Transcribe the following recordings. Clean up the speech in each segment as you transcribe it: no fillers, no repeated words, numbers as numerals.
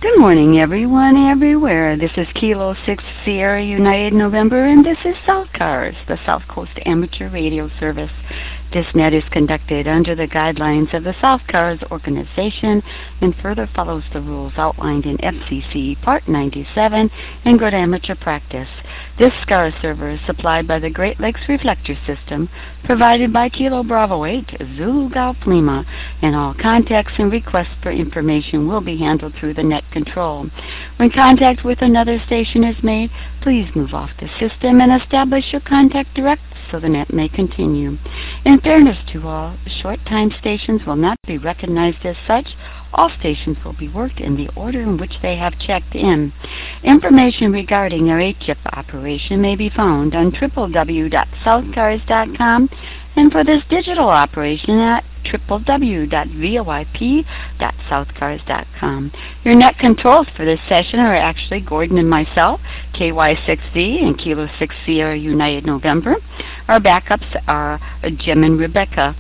Good morning, everyone, everywhere. This is Kilo 6 Sierra United November, and this is South Cars, the South Coast Amateur Radio Service. This net is conducted under the guidelines of the South Cars organization and further follows the rules outlined in FCC Part 97 and Good Amateur Practice. This SCAR server is supplied by the Great Lakes Reflector System, provided by Kilo Bravo 8, Zulu Golf Lima, and all contacts and requests for information will be handled through the net control. When contact with another station is made, please move off the system and establish your contact direct so the net may continue. In fairness to all, short-time stations will not be recognized as such. All stations will be worked in the order in which they have checked in. Information regarding our HF operation may be found on www.southcars.com and for this digital operation at www.voip.southcars.com. Your net controls for this session are actually Gordon and myself, KY6V and Kilo 6 Sierra United November. Our backups are Jim and Rebecca.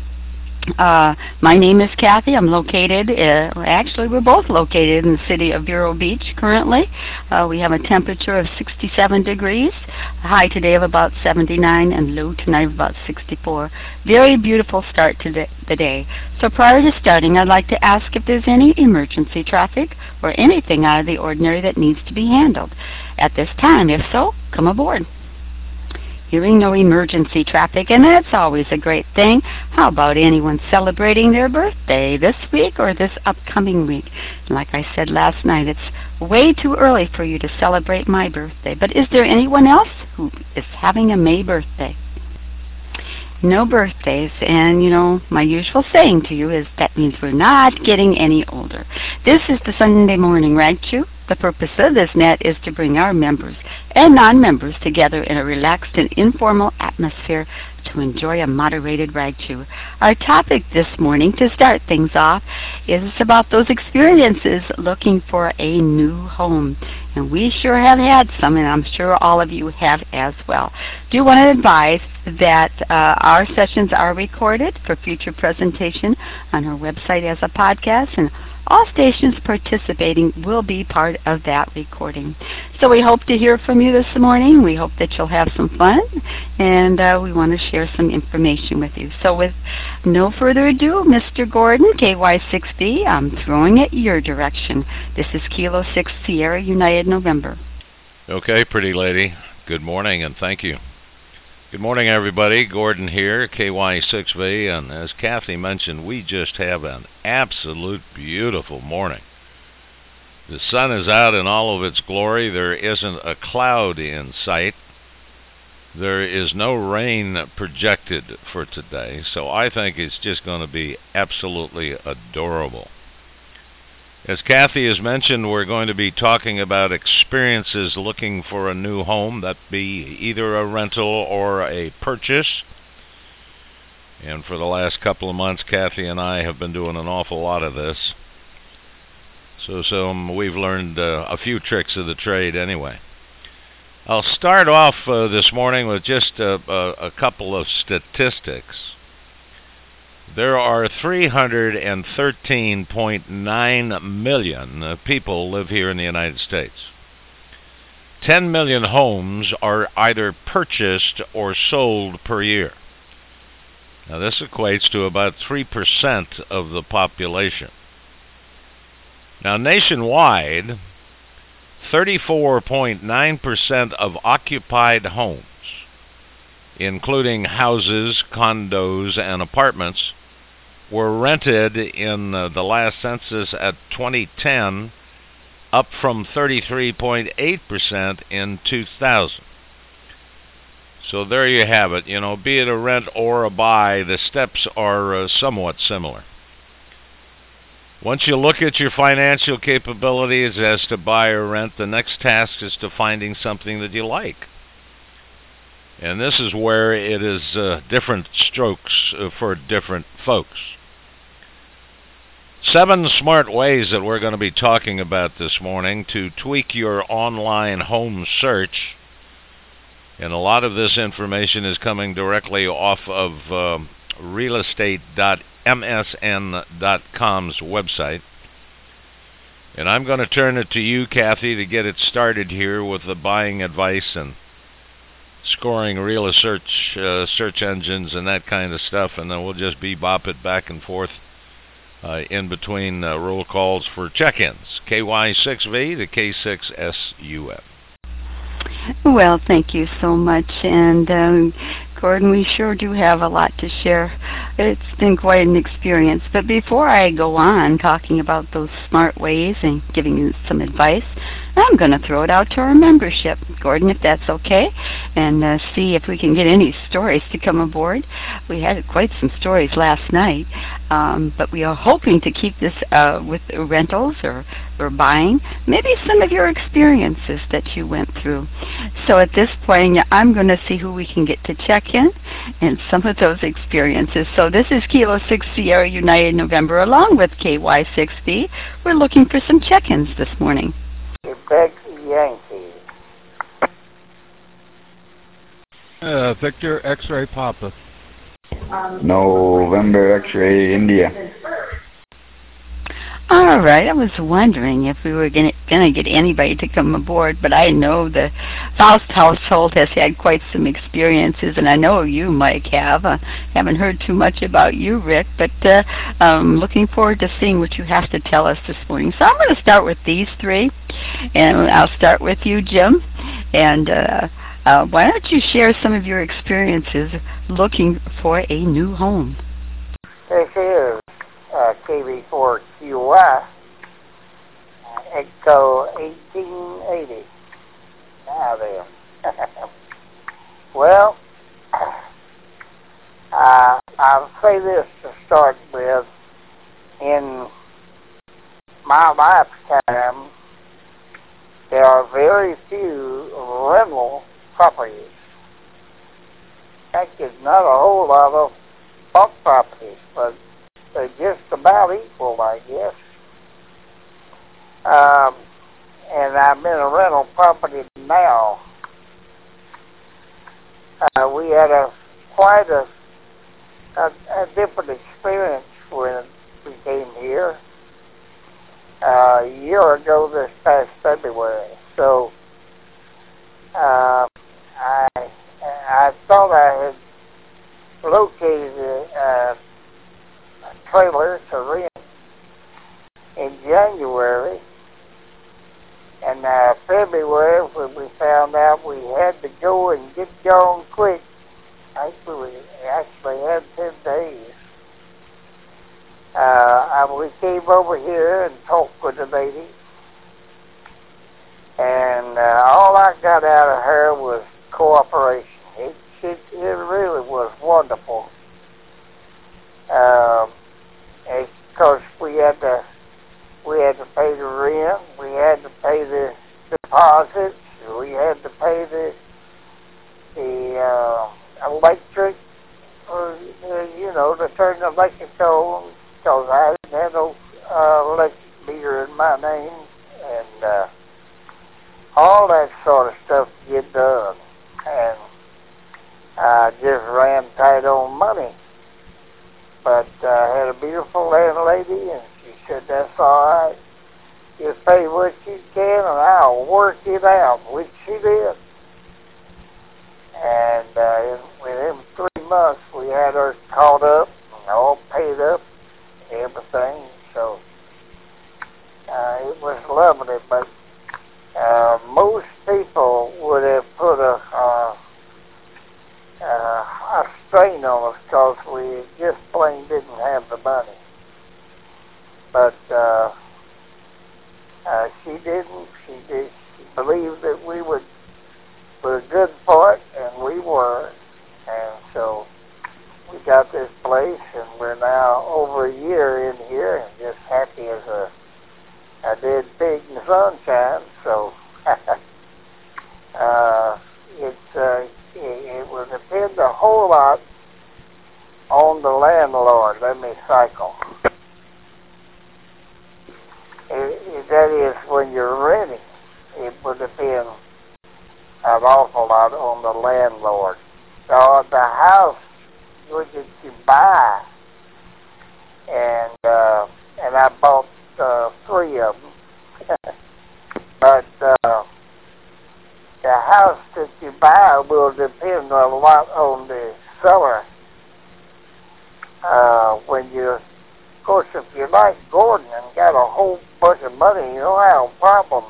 My name is Kathy. I'm located, actually we're both located in the city of Vero Beach currently. We have a temperature of 67 degrees, high today of about 79 and low tonight of about 64. Very beautiful start to the day. So prior to starting, I'd like to ask if there's any emergency traffic or anything out of the ordinary that needs to be handled at this time. If so, come aboard. Hearing no emergency traffic, and that's always a great thing. How about anyone celebrating their birthday this week or this upcoming week? Like I said last night, it's way too early for you to celebrate my birthday. But is there anyone else who is having a May birthday? No birthdays, and my usual saying to you is that means we're not getting any older. This is the Sunday Morning Rag Chew. The purpose of this net is to bring our members and non-members together in a relaxed and informal atmosphere to enjoy a moderated rag chew. Our topic this morning, to start things off, is about those experiences looking for a new home. And we sure have had some, and I'm sure all of you have as well. Do want to advise that our sessions are recorded for future presentation on our website as a podcast, and all stations participating will be part of that recording. So we hope to hear from you this morning. We hope that you'll have some fun, and we want to share some information with you. So with no further ado, Mr. Gordon, KY6B, I'm throwing it your direction. This is Kilo 6 Sierra United November. Okay, pretty lady. Good morning, and thank you. Good morning, everybody. Gordon here, KY6V, and as Kathy mentioned, we just have an absolute beautiful morning. The sun is out in all of its glory. There isn't a cloud in sight. There is no rain projected for today, so I think it's just going to be absolutely adorable. As Kathy has mentioned, we're going to be talking about experiences looking for a new home, that be either a rental or a purchase. And for the last couple of months, Kathy and I have been doing an awful lot of this. So we've learned a few tricks of the trade anyway. I'll start off this morning with just a couple of statistics. There are 313.9 million people live here in the United States. 10 million homes are either purchased or sold per year. Now this equates to about 3% of the population. Now nationwide, 34.9% of occupied homes, including houses, condos, and apartments, were rented in the last census at 2010, up from 33.8% in 2000. So there you have it. Be it a rent or a buy, the steps are somewhat similar. Once you look at your financial capabilities as to buy or rent, the next task is to finding something that you like. And this is where it is different strokes for different folks. 7 smart ways that we're going to be talking about this morning to tweak your online home search. And a lot of this information is coming directly off of realestate.msn.com's website. And I'm going to turn it to you, Kathy, to get it started here with the buying advice and scoring real search engines and that kind of stuff, and then we'll just bebop it back and forth in between roll calls for check-ins. KY6V to K6SUF. Well, thank you so much. And Gordon, we sure do have a lot to share. It's been quite an experience. But before I go on talking about those smart ways and giving you some advice, I'm going to throw it out to our membership, Gordon, if that's okay, and see if we can get any stories to come aboard. We had quite some stories last night, but we are hoping to keep this with rentals or buying, maybe some of your experiences that you went through. So at this point, I'm going to see who we can get to check in and some of those experiences. So this is Kilo 6 Sierra United November along with KY6B. We're looking for some check-ins this morning. Quebec Yankee. Victor X-Ray Papa. November X-Ray India. All right, I was wondering if we were going to get anybody to come aboard, but I know the Faust household has had quite some experiences, and I know you, Mike, have. Haven't heard too much about you, Rick, but looking forward to seeing what you have to tell us this morning. So I'm going to start with these three, and I'll start with you, Jim. And why don't you share some of your experiences looking for a new home? This is KB4QY, Echo 1880. Now then. Well, I'll say this to start with. In my lifetime, there are very few rental properties. In fact, there's not a whole lot of bought properties, but they're just about equal, I guess. And I'm in a rental property now. We had quite a different experience when we came here a year ago this past February. So I thought I had located a trailer to rent in January, and February, when we found out we had to go and get going quick, we actually had 10 days. We came over here and talked with the lady, and all I got out of her was cooperation. It really was wonderful. Because we had to pay the rent, we had to pay the deposits, we had to pay the electric, to turn the electric on, because I didn't have no electric meter in my name, and all that sort of stuff to get done. And I just ran tight on money. But I had a beautiful landlady, and she said, that's all right. You pay what you can, and I'll work it out, which she did. And within 3 months, we had her caught up, and all paid up, everything. So it was lovely, but most people would have put a strain on us because we just plain didn't have the money. But she didn't. She believed that we were good for it, and we were. And so we got this place, and we're now over a year in here, and just happy as a dead pig in the sunshine. So it will depend a whole lot on the landlord. Let me cycle. That is, when you're renting, it will depend an awful lot on the landlord. So the house that you buy, and I bought 3 of them, house that you buy will depend a lot on the seller. Of course, if you're like Gordon and got a whole bunch of money, you don't have a problem,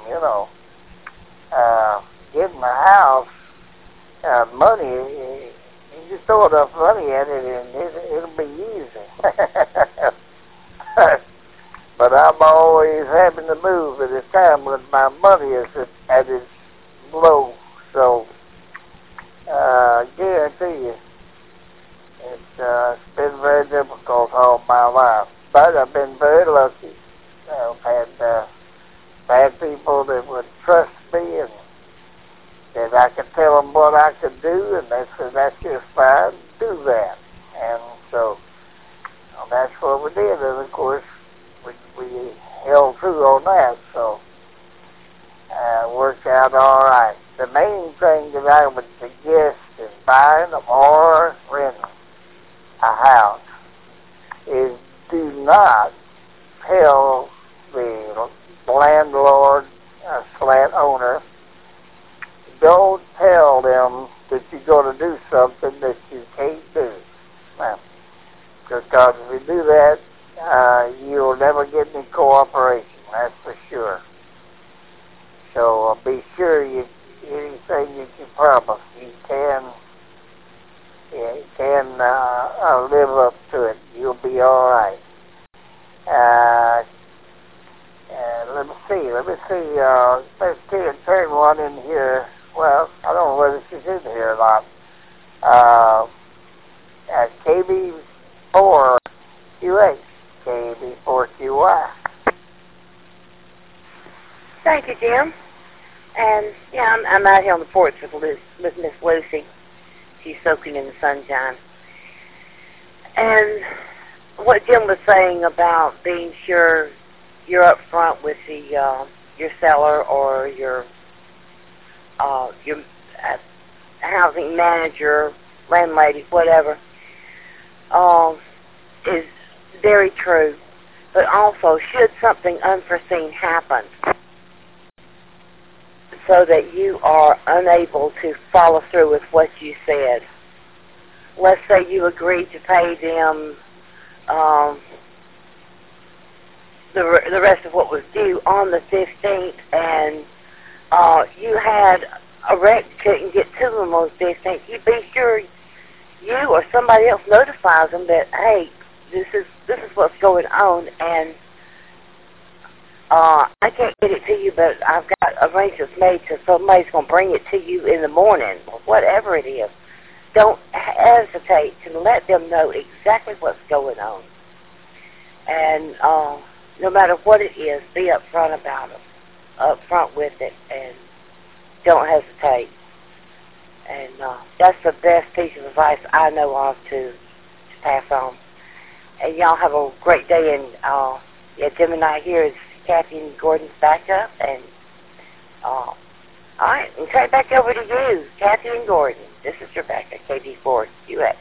getting a house, money, you just throw enough money at it and it'll be easy. But I'm always having to move at a time when my money is at its low. So, I guarantee you, it's been very difficult all my life. But I've been very lucky. I've had people that would trust me and that I could tell them what I could do, and they said, that's just fine, do that. And so that's what we did. And, of course, we held true on that, so it worked out all right. The main thing that I would suggest in buying or renting a house is do not tell the landlord / owner, don't tell them that you're going to do something that you can't do. Now, because if you do that, you'll never get any cooperation, that's for sure. So be sure anything that you promise, you can live up to it. You'll be all right. Let me see. Let's turn one in here. Well, I don't know whether she's in here or not. At KB4QH, KB4QY. Thank you, Jim. And yeah, I'm out here on the porch with Miss Lucy. She's soaking in the sunshine. And what Jim was saying about being sure you're up front with the your seller or your housing manager, landlady, whatever, is very true. But also, should something unforeseen happen, so that you are unable to follow through with what you said. Let's say you agreed to pay them the rest of what was due on the 15th, and you had a wreck, couldn't get to them on the 15th. You be sure you or somebody else notifies them that, hey, this is what's going on, and I can't get it to you, but I've got arrangements made so somebody's going to bring it to you in the morning, or whatever it is. Don't hesitate to let them know exactly what's going on. And no matter what it is, be upfront about it, upfront with it, and don't hesitate. And that's the best piece of advice I know of to pass on. And y'all have a great day. And Jim and I here is Kathy and Gordon's backup. And all right, and turn it back over to you, Kathy and Gordon. This is Rebecca, KB4QX.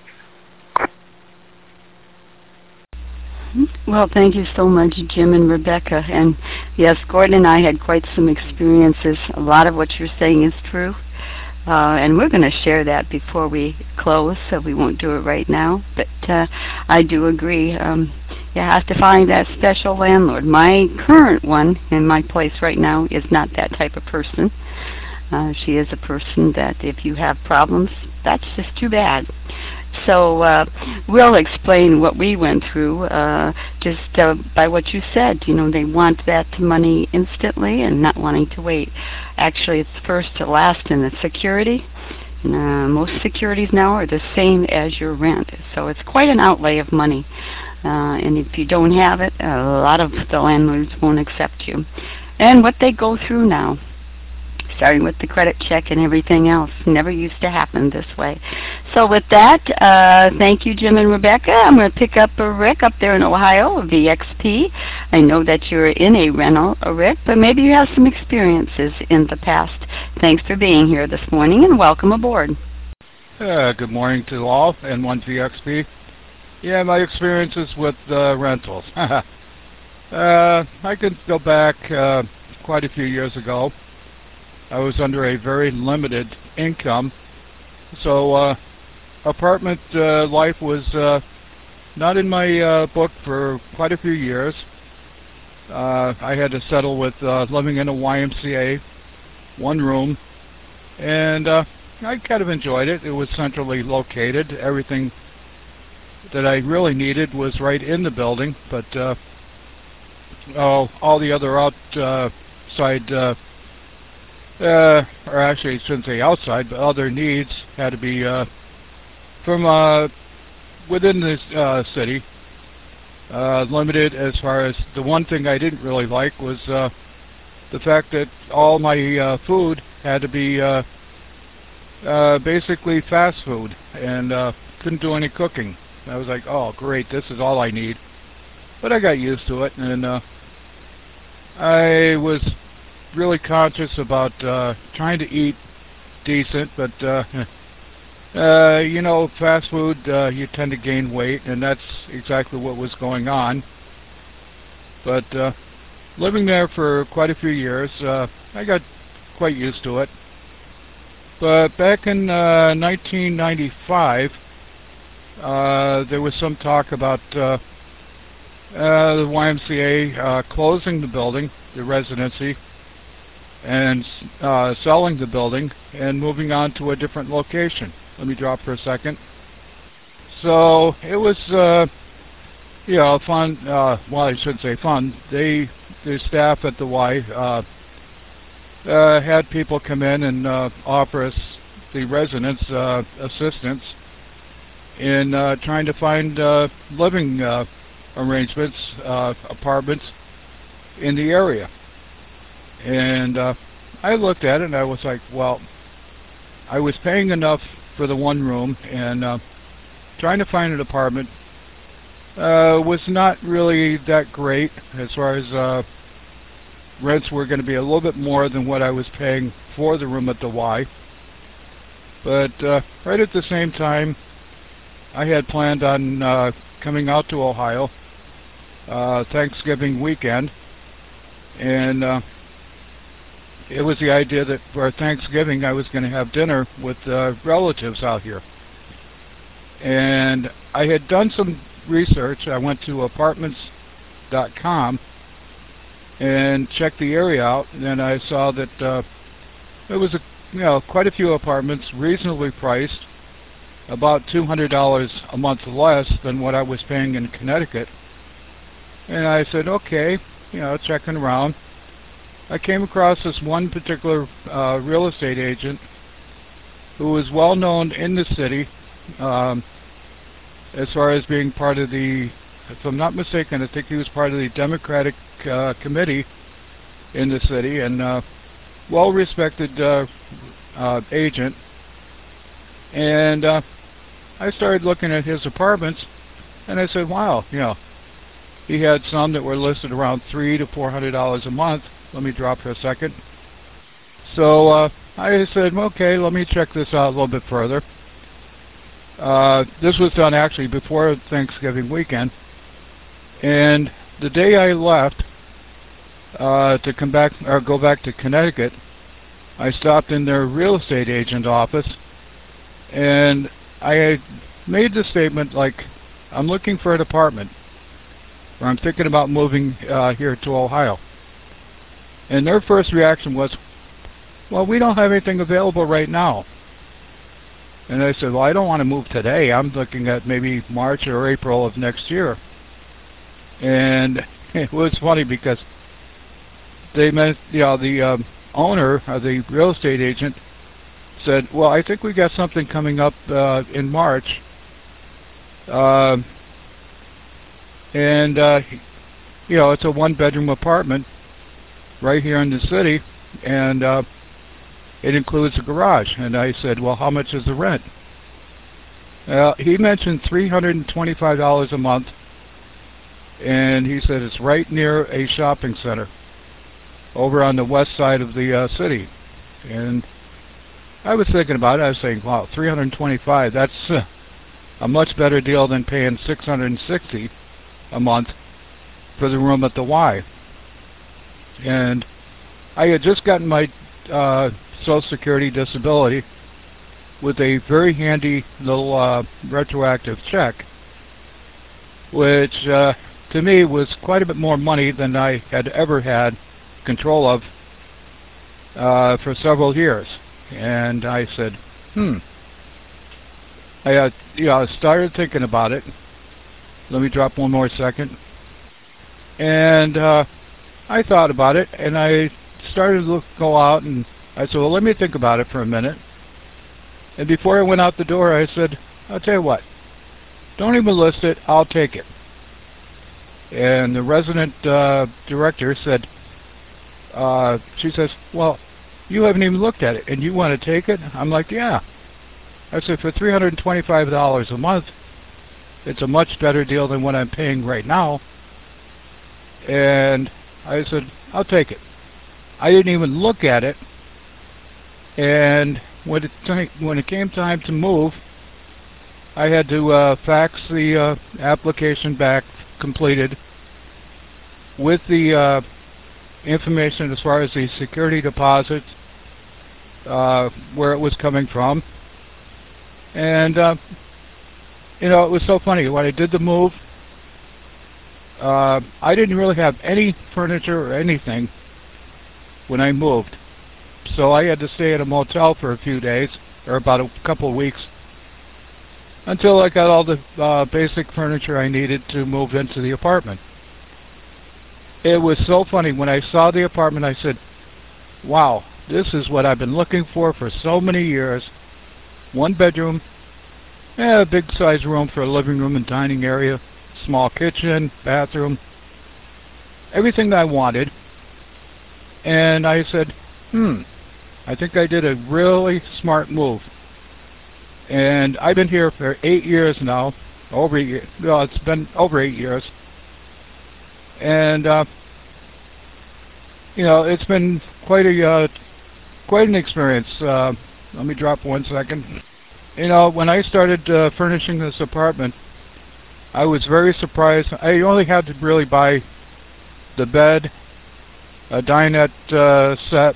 Well, thank you so much, Jim and Rebecca. And yes, Gordon and I had quite some experiences. A lot of what you're saying is true. And we're going to share that before we close, so we won't do it right now. But I do agree. You have to find that special landlord. My current one in my place right now is not that type of person. She is a person that if you have problems, that's just too bad. So we'll explain what we went through just by what you said. You know, they want that money instantly and not wanting to wait. Actually, it's first to last in the security. Most securities now are the same as your rent. So it's quite an outlay of money. And if you don't have it, a lot of the landlords won't accept you. And what they go through now, starting with the credit check and everything else, never used to happen this way. So with that, thank you, Jim and Rebecca. I'm going to pick up Rick up there in Ohio, VXP. I know that you're in a rental, Rick, but maybe you have some experiences in the past. Thanks for being here this morning, and welcome aboard. Good morning to all, N1 VXP. Yeah, my experiences with rentals. I can go back quite a few years ago. I was under a very limited income. So apartment life was not in my book for quite a few years. I had to settle with living in a YMCA, one room, and I kind of enjoyed it. It was centrally located. Everything that I really needed was right in the building, but all the other outside, or actually I shouldn't say outside, but other needs had to be from within the city. Limited as far as the one thing I didn't really like was the fact that all my food had to be basically fast food, and couldn't do any cooking. I was like, oh great, this is all I need. But I got used to it, and I was really conscious about trying to eat decent, but you know, fast food, you tend to gain weight, and that's exactly what was going on. But living there for quite a few years, I got quite used to it. But back in 1995, there was some talk about the YMCA closing the building, the residency, and selling the building and moving on to a different location. Let me drop for a second. So it was, you know, fun. Well, I shouldn't say fun. The staff at the Y had people come in and offer us, the residents, assistance in trying to find living arrangements, apartments in the area. And I looked at it and I was like, well, I was paying enough for the one room, and trying to find an apartment was not really that great as far as rents were going to be a little bit more than what I was paying for the room at the Y. But right at the same time, I had planned on coming out to Ohio Thanksgiving weekend, and it was the idea that for Thanksgiving I was going to have dinner with relatives out here. And I had done some research. I went to apartments.com and checked the area out, and then I saw that there was quite a few apartments, reasonably priced, about $200 a month less than what I was paying in Connecticut. And I said, okay, checking around. I came across this one particular real estate agent who was well known in the city as far as being part of the, if I'm not mistaken, I think he was part of the Democratic committee in the city, and well-respected agent. And I started looking at his apartments, and I said, wow, he had some that were listed around $300 to $400 a month. Let me drop for a second. So I said, okay, let me check this out a little bit further. This was done actually before Thanksgiving weekend. And the day I left to come back or go back to Connecticut, I stopped in their real estate agent office, and I made the statement like, I'm looking for an apartment, or I'm thinking about moving here to Ohio. And their first reaction was, well, we don't have anything available right now. And I said, well, I don't want to move today. I'm looking at maybe March or April of next year. And it was funny because they meant, the owner, or the real estate agent, said, well, I think we got something coming up in March. And it's a one-bedroom apartment right here in the city, and it includes a garage. And I said, well, how much is the rent? He mentioned $325 a month, and he said it's right near a shopping center over on the west side of the city. And I was thinking about it. I was saying, wow, $325, that's a much better deal than paying $660 a month for the room at the Y. And I had just gotten my Social Security disability with a very handy little retroactive check, which to me was quite a bit more money than I had ever had control of for several years. And I said, I started thinking about it. Let me drop one more second. And I thought about it, and I started to go out, and I said, well, let me think about it for a minute. And before I went out the door, I said, I'll tell you what, don't even list it, I'll take it. And the resident director said, she says, well, you haven't even looked at it, and you want to take it? I'm like, yeah. I said, for $325 a month, it's a much better deal than what I'm paying right now. And I said, I'll take it. I didn't even look at it. And when it came time to move, I had to fax the application back completed with the information as far as the security deposit, where it was coming from. And it was so funny. When I did the move, I didn't really have any furniture or anything when I moved. So I had to stay at a motel for a few days, or about a couple of weeks, until I got all the basic furniture I needed to move into the apartment. It was so funny. When I saw the apartment, I said, wow, this is what I've been looking for so many years. One bedroom, a big size room for a living room and dining area, small kitchen, bathroom, everything that I wanted. And I said, I think I did a really smart move. And I've been here for 8 years now, over a year. Well, it's been over 8 years. And it's been quite an experience. Let me drop 1 second. When I started furnishing this apartment, I was very surprised. I only had to really buy the bed, a dinette set,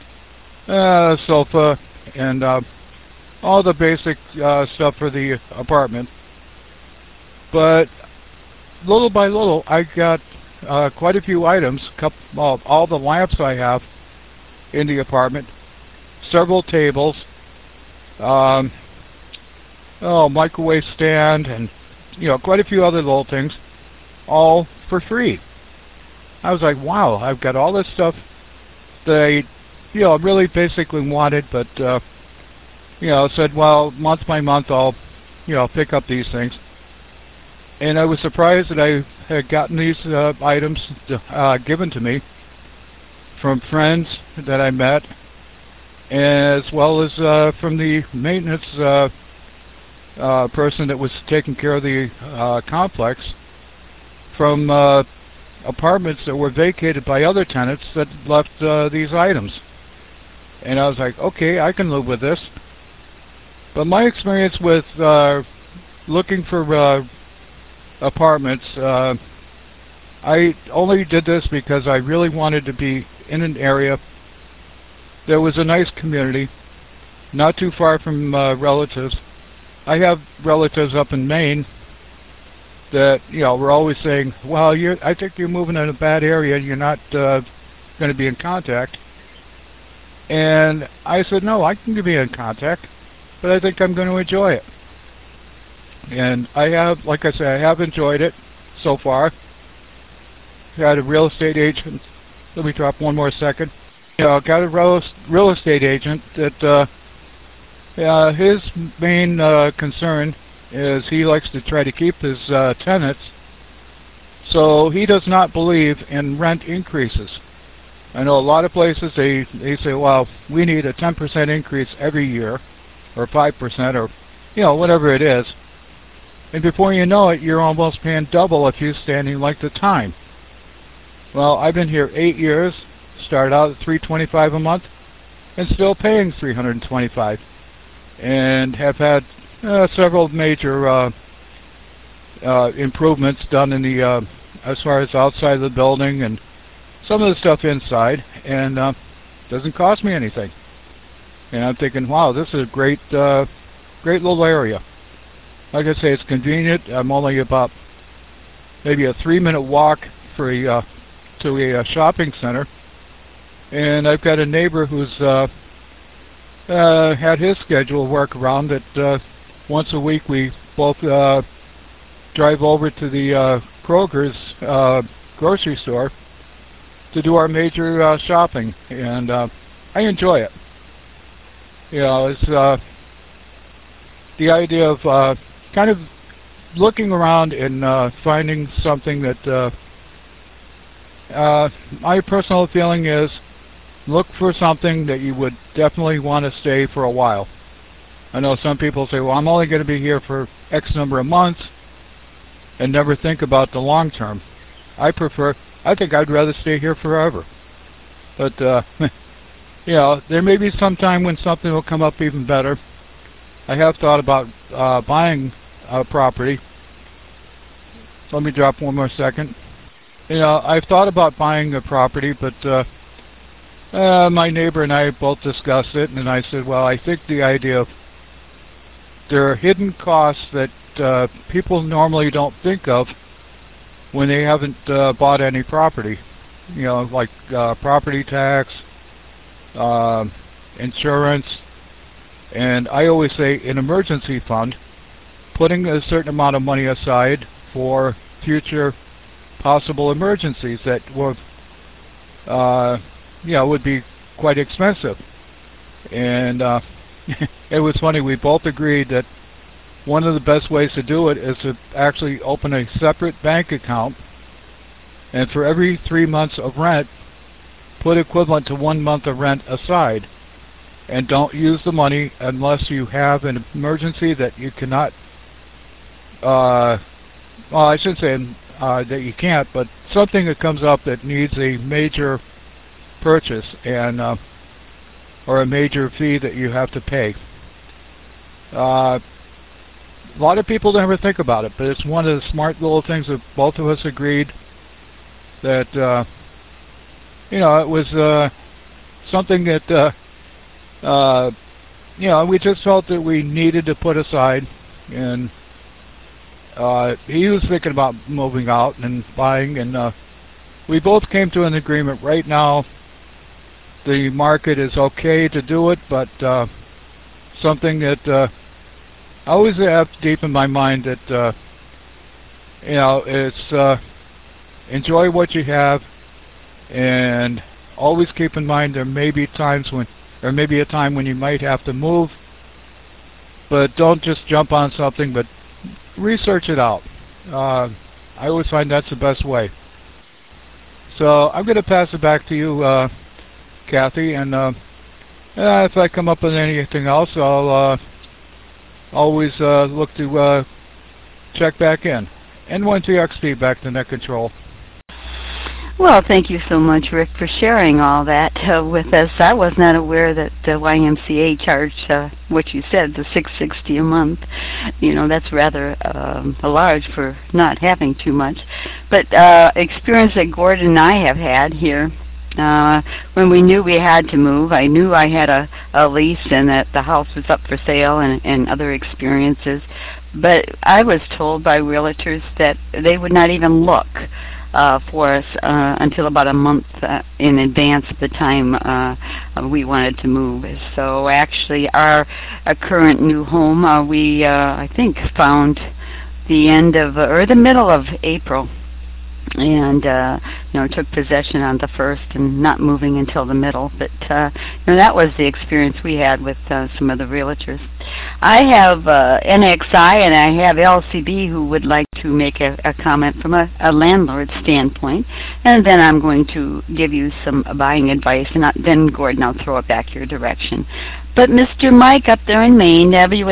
sofa, and all the basic stuff for the apartment. But little by little, I got quite a few items. All the lamps I have in the apartment, several tables, microwave stand, and quite a few other little things, all for free. I was like, wow, I've got all this stuff that I really basically wanted, but said, well, month by month I'll pick up these things. And I was surprised that I had gotten these items given to me from friends that I met, as well as from the maintenance person that was taking care of the complex, from apartments that were vacated by other tenants that left these items. And I was like, okay, I can live with this. But my experience with looking for apartments, I only did this because I really wanted to be in an area that was a nice community, not too far from relatives. I have relatives up in Maine that were always saying, well, I think you're moving in a bad area, you're not going to be in contact. And I said, no, I can be in contact, but I think I'm going to enjoy it. And I have, like I said, I have enjoyed it so far. I had a real estate agent. Let me drop 1 more second. Got a real estate agent that his main concern is he likes to try to keep his tenants, so he does not believe in rent increases. I know a lot of places they say, well, we need a 10% increase every year, or 5%, or whatever it is. And before you know it, you're almost paying double if you're standing like the time. Well, I've been here 8 years, started out at $325 a month, and still paying $325, and have had several major improvements done in the as far as outside of the building and some of the stuff inside. And Doesn't cost me anything. And I'm thinking, wow, this is a great little area. Like I say, it's convenient. I'm only about maybe a 3-minute walk for to a shopping center. And I've got a neighbor who's had his schedule work around that once a week we both drive over to the Kroger's grocery store to do our major shopping, and I enjoy it. You know, it's the idea of kind of looking around and finding something that my personal feeling is, look for something that you would definitely want to stay for a while. I know some people say, well, I'm only going to be here for X number of months and never think about the long term. I think I'd rather stay here forever. But, you know, there may be some time when something will come up even better. I have thought about buying a property. Let me drop one more second. You know, I've thought about buying a property, but my neighbor and I both discussed it, and I said, well, I think the idea of there are hidden costs that people normally don't think of when they haven't bought any property. You know, like property tax, insurance, and I always say an emergency fund, putting a certain amount of money aside for future possible emergencies that will, you know, would be quite expensive. And it was funny, we both agreed that one of the best ways to do it is to actually open a separate bank account, and for every 3 months of rent, put equivalent to 1 month of rent aside. And don't use the money unless you have an emergency that you cannot, well, I shouldn't say that you can't, but something that comes up that needs a major purchase and or a major fee that you have to pay. A lot of people never think about it, but it's one of the smart little things that both of us agreed that, you know, it was something that, you know, we just felt that we needed to put aside. And he was thinking about moving out and buying, and we both came to an agreement. Right now, the market is okay to do it, but something that I always have deep in my mind that, you know, it's enjoy what you have, and always keep in mind there may be times when, there may be a time when you might have to move, but don't just jump on something, but research it out. I always find that's the best way. So I'm going to pass it back to you, Kathy, and if I come up with anything else, I'll always look to check back in. N1TXT, back to Net Control. Well, thank you so much, Rick, for sharing all that with us. I was not aware that the YMCA charged what you said, the $660 a month. You know, that's rather large for not having too much. But experience that Gordon and I have had here, when we knew we had to move, I knew I had a lease and that the house was up for sale, and other experiences. But I was told by realtors that they would not even look for us until about a month in advance of the time we wanted to move. So actually our current new home, we I think found the end of, or the middle of April, and you know, took possession on the 1st and not moving until the middle. But you know, that was the experience we had with some of the realtors. I have NXI and I have LCB who would like to make a comment from a landlord standpoint, and then I'm going to give you some buying advice, and then, Gordon, I'll throw it back your direction. But Mr. Mike up there in Maine,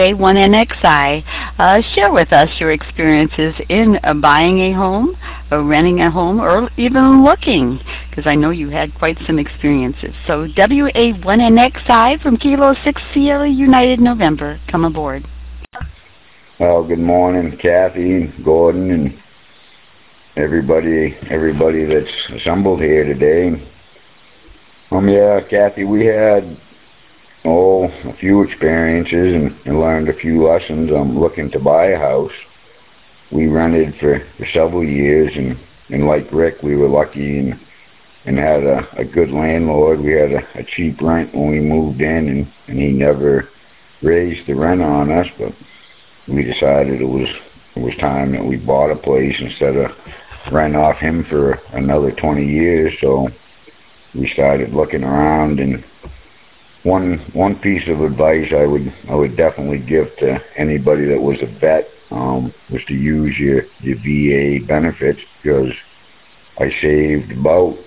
WA1NXI, share with us your experiences in buying a home, or renting a home, or even looking, because I know you had quite some experiences. So WA1NXI from Kilo 6 Sierra United November, come aboard. Well, good morning, Kathy, Gordon, and everybody that's assembled here today. Yeah, Kathy, we had a few experiences and learned a few lessons. I'm looking to buy a house. We rented for several years, and like Rick, we were lucky and had a good landlord. We had a cheap rent when we moved in, and he never raised the rent on us, but we decided it was time that we bought a place instead of rent off him for another 20 years. So we started looking around, and one piece of advice I would definitely give to anybody that was a vet was to use your VA benefits, because I saved about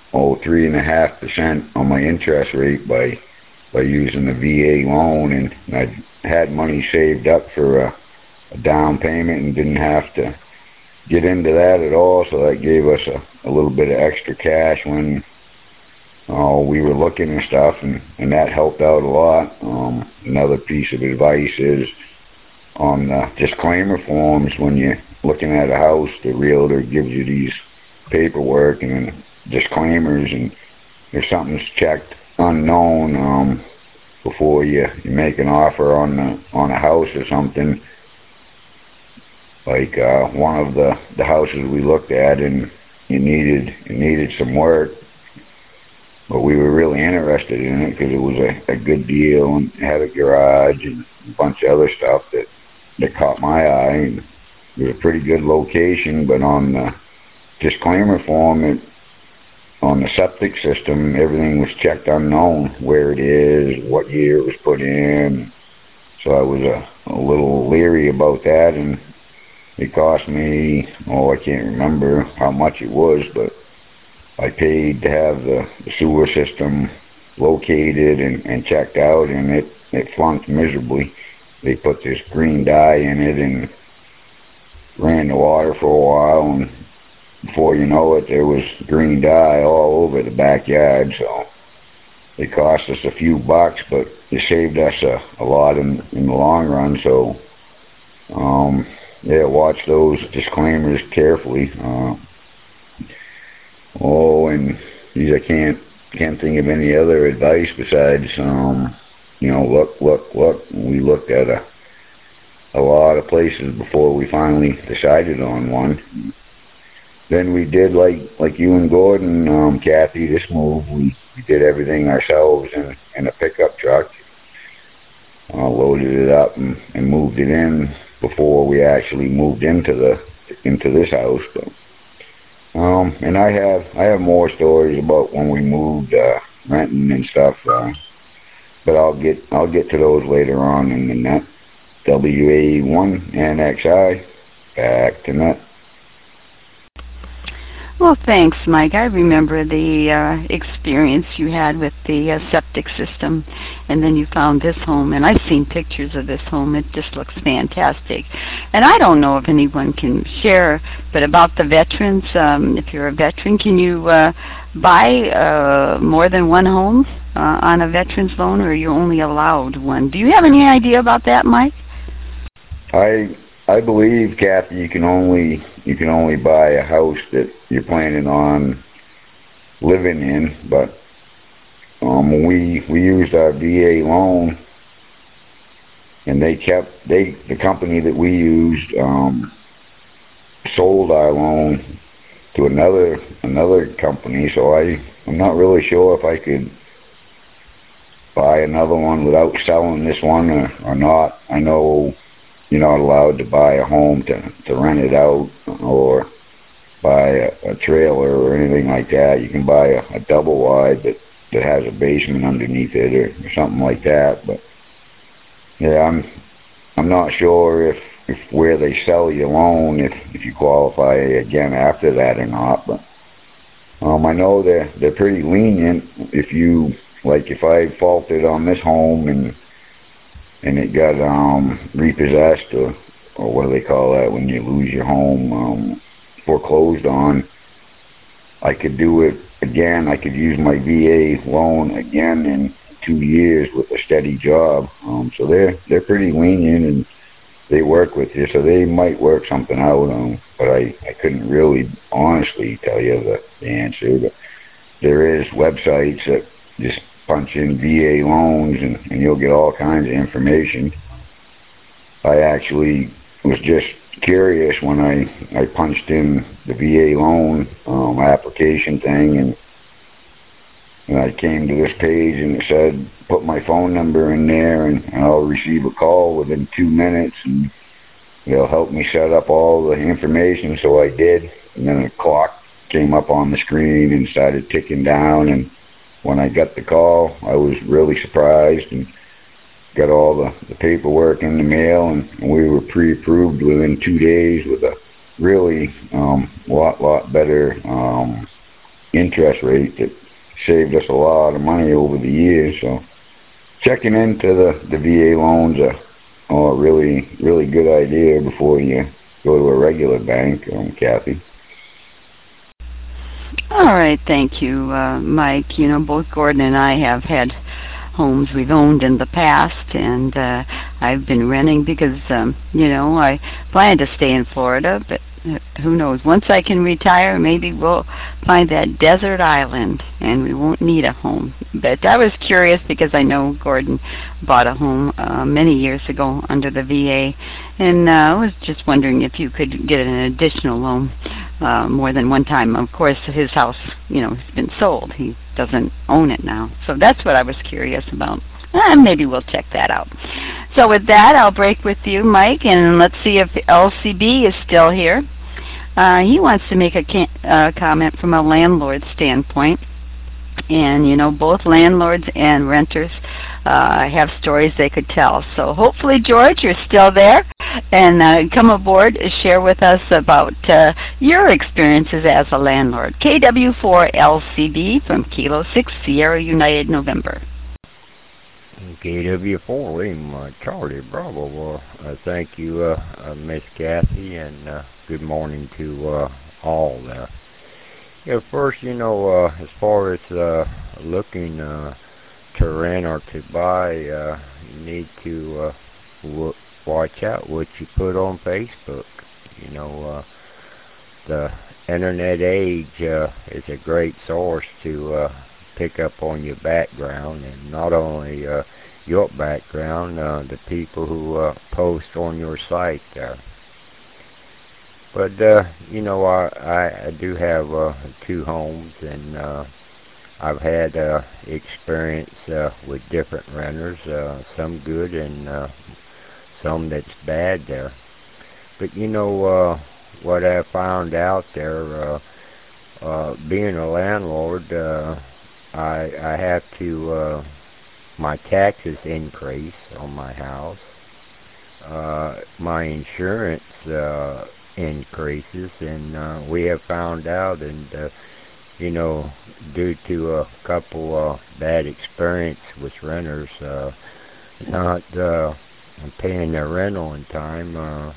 3.5% on my interest rate by using the VA loan, and I had money saved up for a down payment and didn't have to get into that at all. So that gave us a little bit of extra cash when we were looking and stuff, and that helped out a lot. Another piece of advice is on the disclaimer forms. When you're looking at a house, the realtor gives you these paperwork and disclaimers, and if something's checked unknown before you make an offer on a house or something, like one of the houses we looked at, and it needed some work, but we were really interested in it because it was a good deal and had a garage and a bunch of other stuff that caught my eye. And it was a pretty good location, but on the disclaimer form, on the septic system, everything was checked unknown, where it is, what year it was put in. So I was a little leery about that, and it cost me, I can't remember how much it was, but I paid to have the sewer system located and checked out, and it flunked miserably. They put this green dye in it and ran the water for a while, and before you know it, there was green dye all over the backyard. So it cost us a few bucks, but it saved us a lot in the long run. So watch those disclaimers carefully. And I can't think of any other advice besides look. We looked at a lot of places before we finally decided on one. Then we did like you and Gordon, Kathy, this move, we did everything ourselves in a pickup truck. Loaded it up and moved it in before we actually moved into this house. But and I have more stories about when we moved, renting and stuff, but I'll get to those later on in the net. WA1NXI, back to net. Well, thanks, Mike. I remember the experience you had with the septic system, and then you found this home, and I've seen pictures of this home. It just looks fantastic. And I don't know if anyone can share, but about the veterans, if you're a veteran, can you buy more than one home on a veteran's loan, or are you only allowed one? Do you have any idea about that, Mike? I believe, Kathy, you can only buy a house that you're planning on living in. But we used our VA loan, and the company that we used sold our loan to another company. So I'm not really sure if I could buy another one without selling this one or not. I know you're not allowed to buy a home to rent it out or buy a trailer or anything like that. You can buy a double wide that has a basement underneath it or something like that. But yeah, I'm not sure if where they sell your loan, if you qualify again after that or not. But I know they're pretty lenient. If I faulted on this home and it got repossessed, or what do they call that when you lose your home, foreclosed on, I could do it again. I could use my VA loan again in 2 years with a steady job. So they're pretty lenient, and they work with you, so they might work something out. But I couldn't really honestly tell you the answer. But there is websites just punch in VA loans and you'll get all kinds of information. I actually was just curious when I punched in the VA loan application thing, and I came to this page and it said put my phone number in there and I'll receive a call within 2 minutes and they'll help me set up all the information. So I did, and then a clock came up on the screen and started ticking down, and when I got the call I was really surprised and got all the paperwork in the mail, and we were pre-approved within 2 days with a really lot better interest rate that saved us a lot of money over the years. So checking into the VA loans are a really good idea before you go to a regular bank, Kathy. All right, thank you, Mike. You know, both Gordon and I have had homes we've owned in the past, and I've been renting because, I plan to stay in Florida, but who knows? Once I can retire, maybe we'll find that desert island, and we won't need a home. But I was curious because I know Gordon bought a home many years ago under the VA, and I was just wondering if you could get an additional loan more than one time. Of course, his house, has been sold. He doesn't own it now. So that's what I was curious about. Maybe we'll check that out. So with that, I'll break with you, Mike, and let's see if LCB is still here. He wants to make a comment from a landlord standpoint. And, both landlords and renters have stories they could tell. So hopefully, George, you're still there. And come aboard, share with us about your experiences as a landlord. KW4LCB from Kilo 6 Sierra United November. KW4 William Charlie Bravo. Thank you, Miss Kathy, and good morning to all there. First, as far as looking to rent or to buy, you need to watch out what you put on Facebook. The internet age is a great source to pick up on your background, and not only your background, the people who post on your site there. But I do have 2 homes, and I've had experience with different renters, some good and some that's bad there. But what I found out there, being a landlord, I have to my taxes increase on my house. My insurance increases, and we have found out, and due to a couple bad experience with renters not paying their rent on time,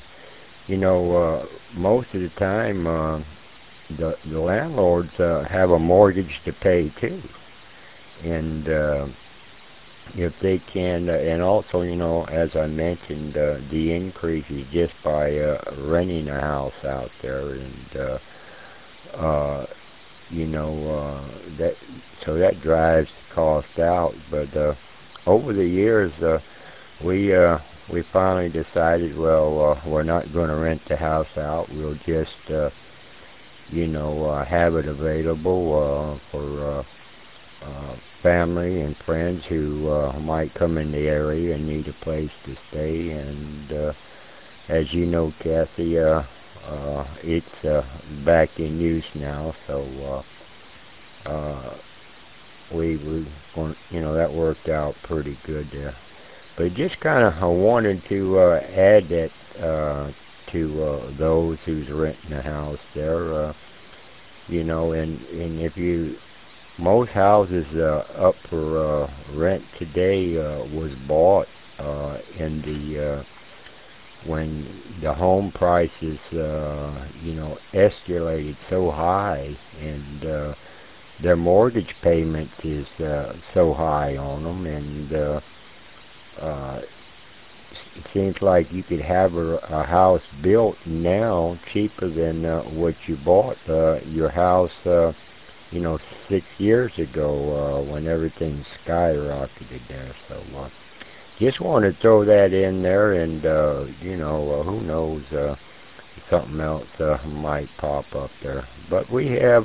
most of the time the landlords have a mortgage to pay too, and if they can, and also, as I mentioned, the increase is just by renting a house out there, and that drives the cost out. But over the years, we finally decided, we're not going to rent the house out. We'll just have it available for family and friends who might come in the area and need a place to stay. And as you know, Kathy, it's back in use now, so that worked out pretty good there. But just kind of wanted to add that to those who's renting a house there, and if you, most houses up for rent today was bought in the when the home prices escalated so high, and their mortgage payment is so high on them, and it seems like you could have a house built now cheaper than what you bought your house 6 years ago when everything skyrocketed there. So just want to throw that in there, and who knows, something else might pop up there. But we have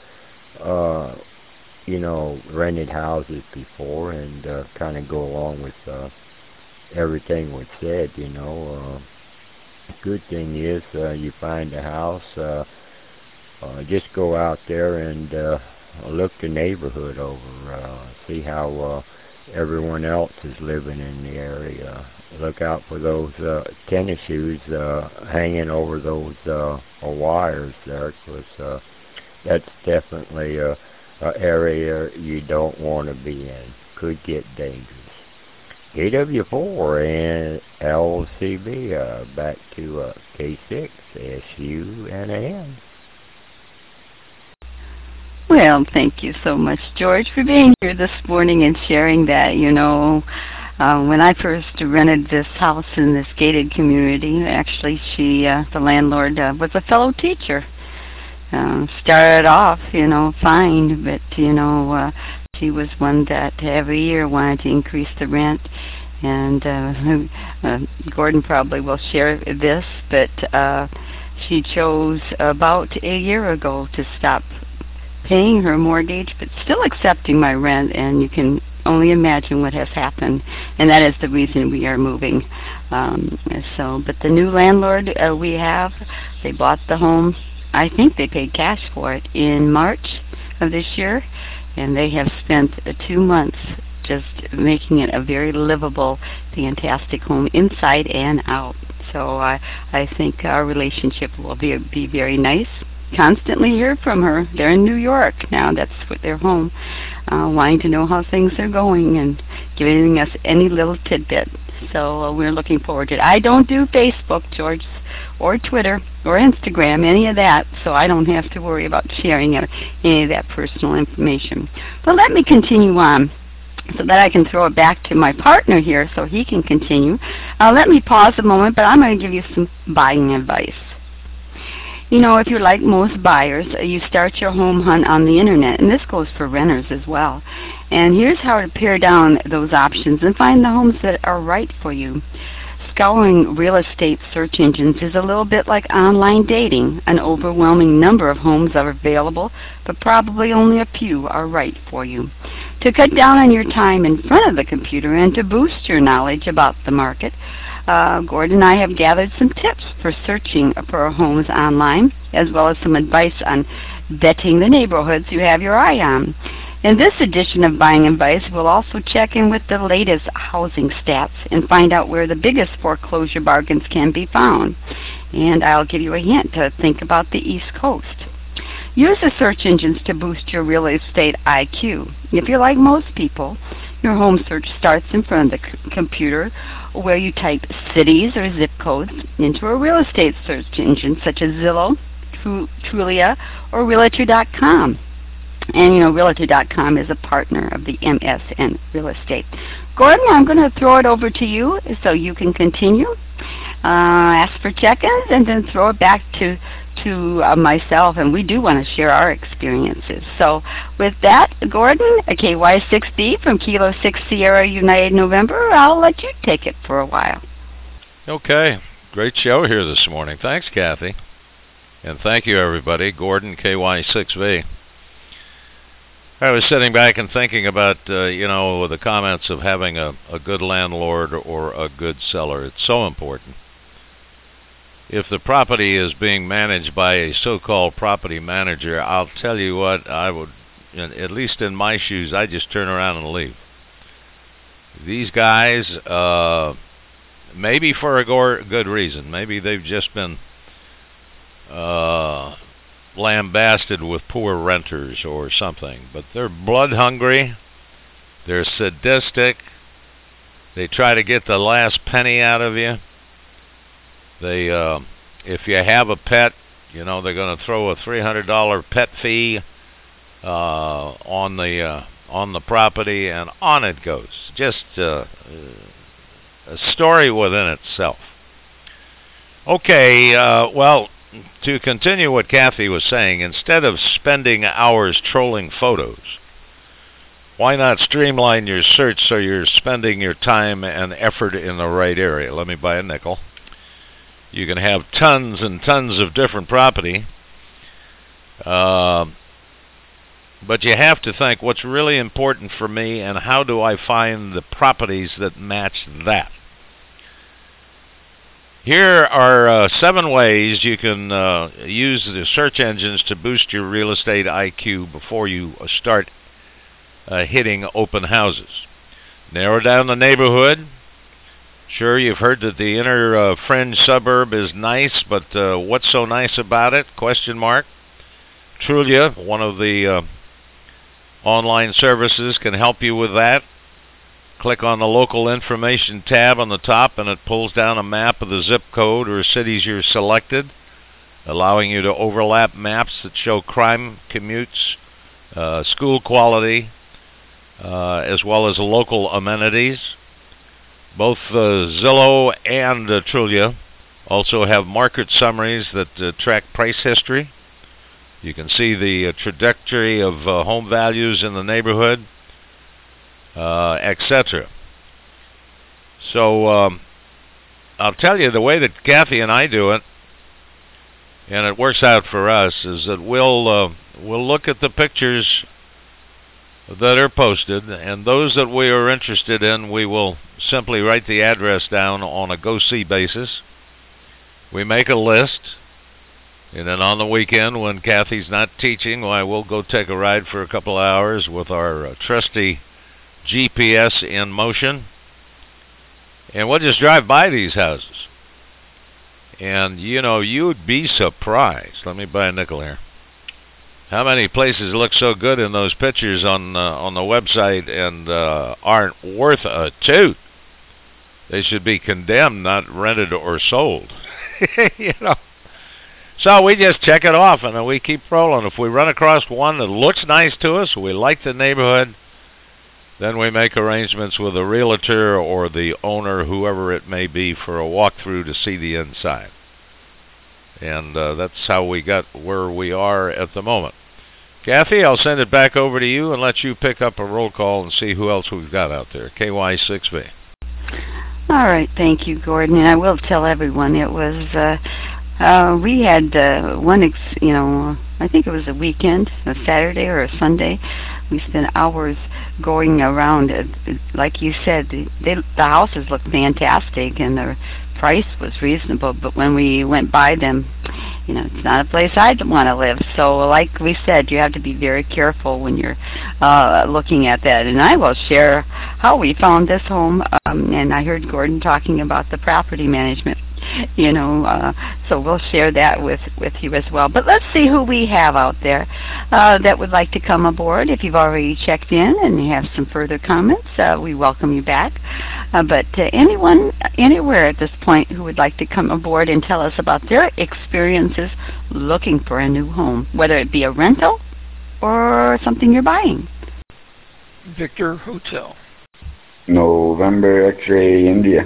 rented houses before, and kind of go along with everything was said. Good thing is you find a house, just go out there and look the neighborhood over, see how everyone else is living in the area. Look out for those tennis shoes hanging over those wires there, because that's definitely a area you don't want to be in. Could get dangerous. KW4 and LCB, back to K6 SUNAN. Well, thank you so much, George, for being here this morning and sharing that. When I first rented this house in this gated community, actually the landlord, was a fellow teacher. Started off, fine, but, she was one that every year wanted to increase the rent. And Gordon probably will share this, but she chose about a year ago to stop paying her mortgage, but still accepting my rent, and you can only imagine what has happened, and that is the reason we are moving. But the new landlord we have, they bought the home. I think they paid cash for it in March of this year, and they have spent 2 months just making it a very livable, fantastic home inside and out. So I think our relationship will be very nice. Constantly hear from her. They're in New York now. That's what their home. Wanting to know how things are going and giving us any little tidbit. So we're looking forward to it. I don't do Facebook, George, or Twitter, or Instagram, any of that, so I don't have to worry about sharing any of that personal information. But let me continue on so that I can throw it back to my partner here so he can continue. Let me pause a moment, but I'm going to give you some buying advice. If you're like most buyers, you start your home hunt on the internet, and this goes for renters as well. And here's how to pare down those options and find the homes that are right for you. Scouring real estate search engines is a little bit like online dating. An overwhelming number of homes are available, but probably only a few are right for you. To cut down on your time in front of the computer and to boost your knowledge about the market, Gordon and I have gathered some tips for searching for homes online, as well as some advice on vetting the neighborhoods you have your eye on. In this edition of Buying Advice, we'll also check in with the latest housing stats and find out where the biggest foreclosure bargains can be found. And I'll give you a hint to think about the East Coast. Use the search engines to boost your real estate IQ. If you're like most people, your home search starts in front of the computer, where you type cities or zip codes into a real estate search engine such as Zillow, Trulia, or Realtor.com. And Realtor.com is a partner of the MSN Real Estate. Gordon, I'm going to throw it over to you so you can continue. Ask for check-ins and then throw it back to myself, and we do want to share our experiences. So with that, Gordon, a KY6B from Kilo 6 Sierra United November, I'll let you take it for a while. Okay, great show here this morning. Thanks, Kathy. And thank you, everybody. Gordon, KY6V. I was sitting back and thinking about, the comments of having a good landlord or a good seller. It's so important. If the property is being managed by a so-called property manager, I'll tell you what, I would, at least in my shoes, I just turn around and leave. These guys, maybe for a good reason, maybe they've just been lambasted with poor renters or something, but they're blood hungry, they're sadistic, they try to get the last penny out of you. They, if you have a pet, they're going to throw a $300 pet fee on the property, and on it goes. Just a story within itself. Okay, well, to continue what Kathy was saying, instead of spending hours trolling photos, why not streamline your search so you're spending your time and effort in the right area? Let me buy a nickel. You can have tons and tons of different property, but you have to think, what's really important for me, and how do I find the properties that match that? Here are 7 ways you can use the search engines to boost your real estate IQ before you start hitting open houses. Narrow down the neighborhood. Sure, you've heard that the inner fringe suburb is nice, but what's so nice about it? Question mark. Trulia, one of the online services, can help you with that. Click on the local information tab on the top, and it pulls down a map of the zip code or cities you're selected, allowing you to overlap maps that show crime commutes, school quality, as well as local amenities. Both Zillow and Trulia also have market summaries that track price history. You can see the trajectory of home values in the neighborhood, etc. So I'll tell you, the way that Kathy and I do it, and it works out for us, is that we'll look at the pictures that are posted, and those that we are interested in, we will simply write the address down on a go-see basis. We make a list, and then on the weekend when Kathy's not teaching, why, we'll go take a ride for a couple of hours with our trusty GPS in motion, and we'll just drive by these houses. And, you know, you'd be surprised. Let me buy a nickel here. How many places look so good in those pictures on the website and aren't worth a toot? They should be condemned, not rented or sold. You know. So we just check it off, and we keep rolling. If we run across one that looks nice to us, we like the neighborhood, then we make arrangements with a realtor or the owner, whoever it may be, for a walkthrough to see the inside. And that's how we got where we are at the moment. Kathy, I'll send it back over to you and let you pick up a roll call and see who else we've got out there. KY6B. All right, thank you, Gordon. And I will tell everyone it was, we had I think it was a weekend, a Saturday or a Sunday. We spent hours going around. Like you said, the houses looked fantastic and the price was reasonable, but when we went by them, you know, it's not a place I'd want to live. So like we said, you have to be very careful when you're looking at that. And I will share how we found this home, and I heard Gordon talking about the property management, you know, so we'll share that with you as well. But let's see who we have out there that would like to come aboard. If you've already checked in and you have some further comments, we welcome you back. But anyone, anywhere at this point who would like to come aboard and tell us about their experiences looking for a new home, whether it be a rental or something you're buying. Victor Hotel. November X-Ray India.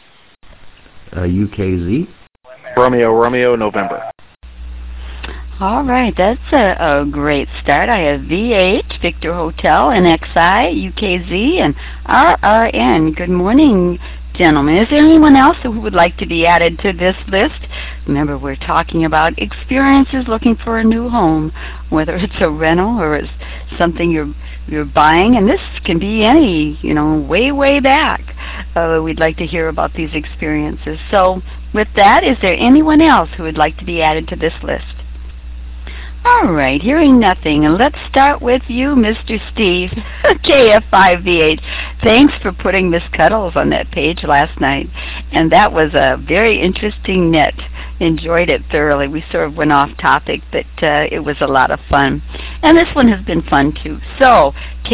UKZ. Romeo, November. All right, that's a great start. I have VH, Victor Hotel, NXI, UKZ, and RRN. Good morning, gentlemen. Is there anyone else who would like to be added to this list? Remember, we're talking about experiences looking for a new home, whether it's a rental or it's something you're buying, and this can be any, you know, way back. We'd like to hear about these experiences. So with that, is there anyone else who would like to be added to this list? All right, hearing nothing, and let's start with you, Mr. Steve, KF5VH. Thanks for putting Miss Cuddles on that page last night, and that was a very interesting net. Enjoyed it thoroughly. We sort of went off topic, but it was a lot of fun. And this one has been fun, too. So,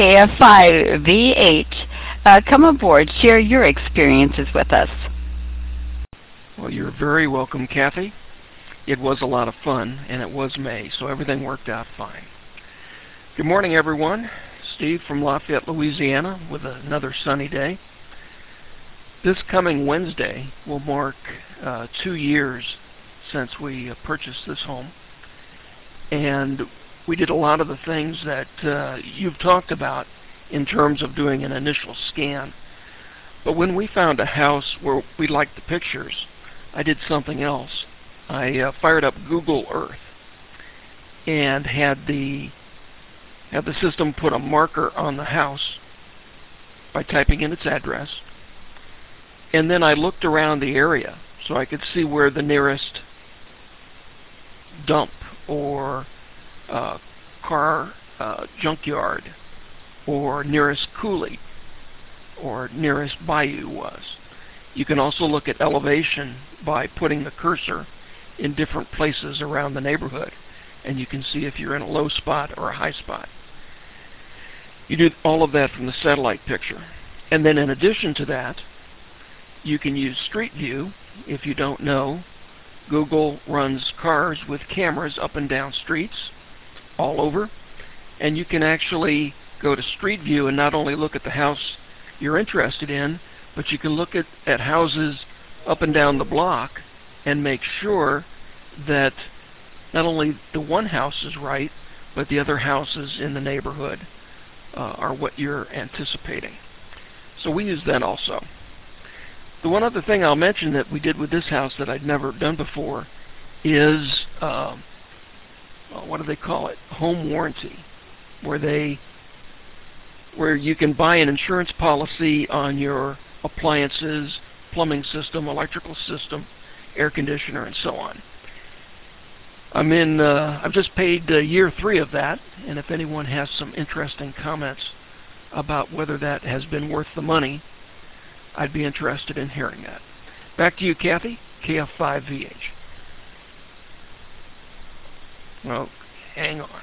KF5VH, come aboard. Share your experiences with us. Well, you're very welcome, Kathy. It was a lot of fun, and it was May, so everything worked out fine. Good morning, everyone. Steve from Lafayette, Louisiana, with another sunny day. This coming Wednesday will mark 2 years since we purchased this home. And we did a lot of the things that you've talked about in terms of doing an initial scan. But when we found a house where we liked the pictures, I did something else. I fired up Google Earth and had the system put a marker on the house by typing in its address. And then I looked around the area so I could see where the nearest dump or car junkyard or nearest coulee or nearest bayou was. You can also look at elevation by putting the cursor in different places around the neighborhood, and you can see if you're in a low spot or a high spot. You do all of that from the satellite picture. And then in addition to that, you can use Street View. If you don't know, Google runs cars with cameras up and down streets all over, and you can actually go to Street View and not only look at the house you're interested in, but you can look at houses up and down the block and make sure that not only the one house is right, but the other houses in the neighborhood are what you're anticipating. So we use that also. The one other thing I'll mention that we did with this house that I'd never done before is, what do they call it? Home warranty, where you can buy an insurance policy on your appliances, plumbing system, electrical system, air conditioner, and so on. I've just paid year 3 of that, and if anyone has some interesting comments about whether that has been worth the money, I'd be interested in hearing that. Back to you, Kathy, KF5VH. Well, hang on.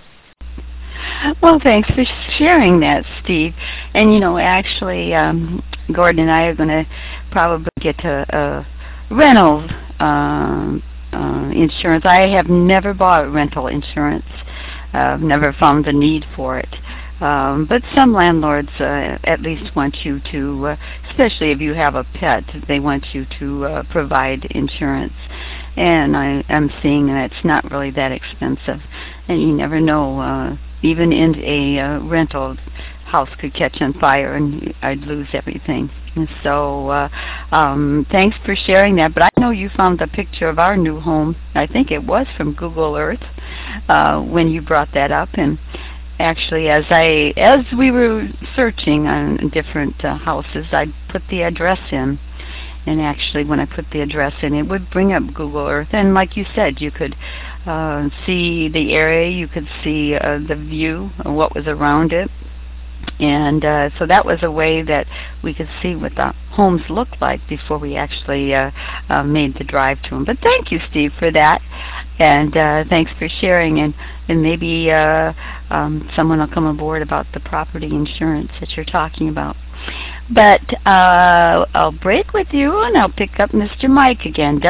Well, thanks for sharing that, Steve. And, actually, Gordon and I are going to probably get a rental insurance. I have never bought rental insurance. I've never found the need for it. But some landlords at least want you to, especially if you have a pet, they want you to provide insurance. And I'm seeing that it's not really that expensive. And you never know, even in a rental house could catch on fire and I'd lose everything. And so thanks for sharing that. But I know you found a picture of our new home. I think it was from Google Earth when you brought that up. And actually, as we were searching on different houses, I put the address in. And actually, when I put the address in, it would bring up Google Earth. And like you said, you could see the area, you could see the view of what was around it. And so that was a way that we could see what the homes looked like before we actually made the drive to them. But thank you, Steve, for that. And thanks for sharing. And maybe someone will come aboard about the property insurance that you're talking about. But I'll break with you, and I'll pick up Mr. Mike again,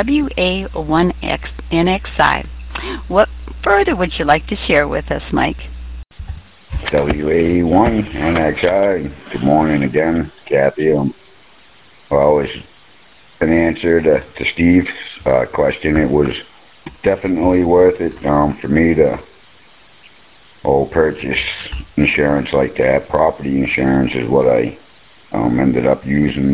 WA1NXI. What further would you like to share with us, Mike? WA1NXI. Good morning again, Kathy. Well, as an answer to Steve's question, it was definitely worth it for me to purchase insurance like that. Property insurance is what I ended up using.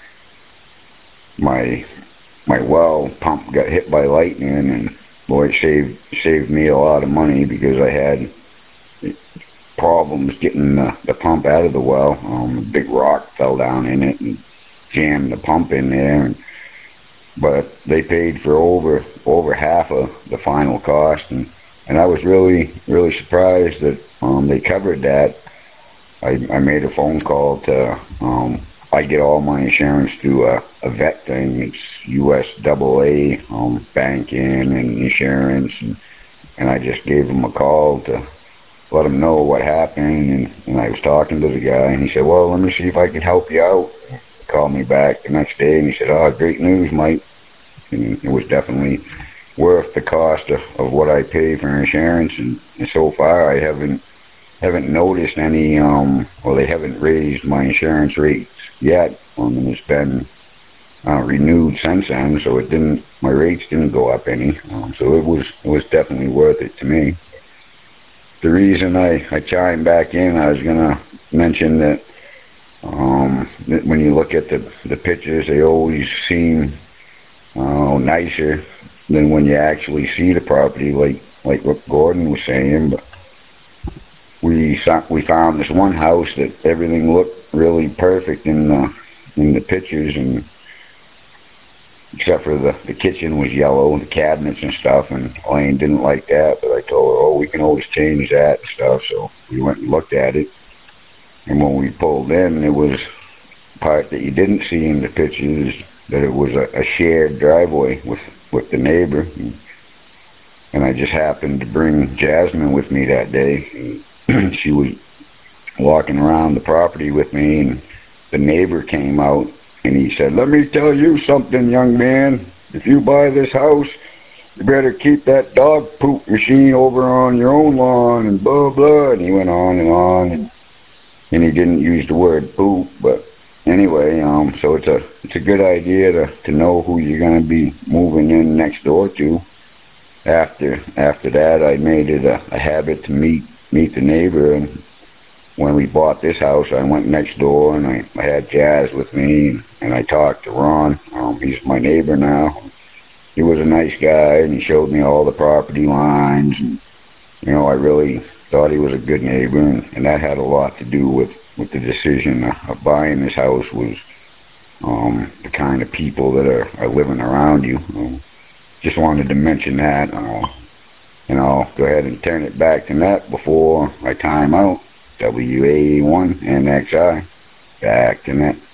My well pump got hit by lightning, and boy, it saved me a lot of money because I had problems getting the pump out of the well. A big rock fell down in it and jammed the pump in there. But they paid for over half of the final cost, and I was really surprised that they covered that. I made a phone call to I get all my insurance through a vet thing. It's USAA banking and insurance, and I just gave them a call to let him know what happened, and I was talking to the guy, and he said, well, let me see if I can help you out. He called me back the next day, and he said, oh, great news, Mike. And it was definitely worth the cost of what I pay for insurance, and so far I haven't noticed any, they haven't raised my insurance rates yet. It's been renewed since then, so my rates didn't go up any. So it was definitely worth it to me. The reason I chimed back in, I was gonna mention that when you look at the pictures, they always seem nicer than when you actually see the property, like what Gordon was saying. But we found this one house that everything looked really perfect in the pictures, and except for the kitchen was yellow and the cabinets and stuff, and Elaine didn't like that, but I told her, we can always change that and stuff. So we went and looked at it, and when we pulled in, there was a part that you didn't see in the pictures, that it was a shared driveway with the neighbor, and I just happened to bring Jasmine with me that day, and she was walking around the property with me, and the neighbor came out, and he said, "Let me tell you something, young man. If you buy this house, you better keep that dog poop machine over on your own lawn," and blah, blah. And he went on, and he didn't use the word poop. But anyway, so it's a good idea to know who you're going to be moving in next door to. After that, I made it a habit to meet the neighbor, and when we bought this house, I went next door, and I had Jazz with me, and I talked to Ron. He's my neighbor now. He was a nice guy, and he showed me all the property lines, and I really thought he was a good neighbor, and that had a lot to do with the decision of buying this house, was the kind of people that are living around you. Just wanted to mention that, and I'll go ahead and turn it back to Net before I time out. WA1NXI, back to Net.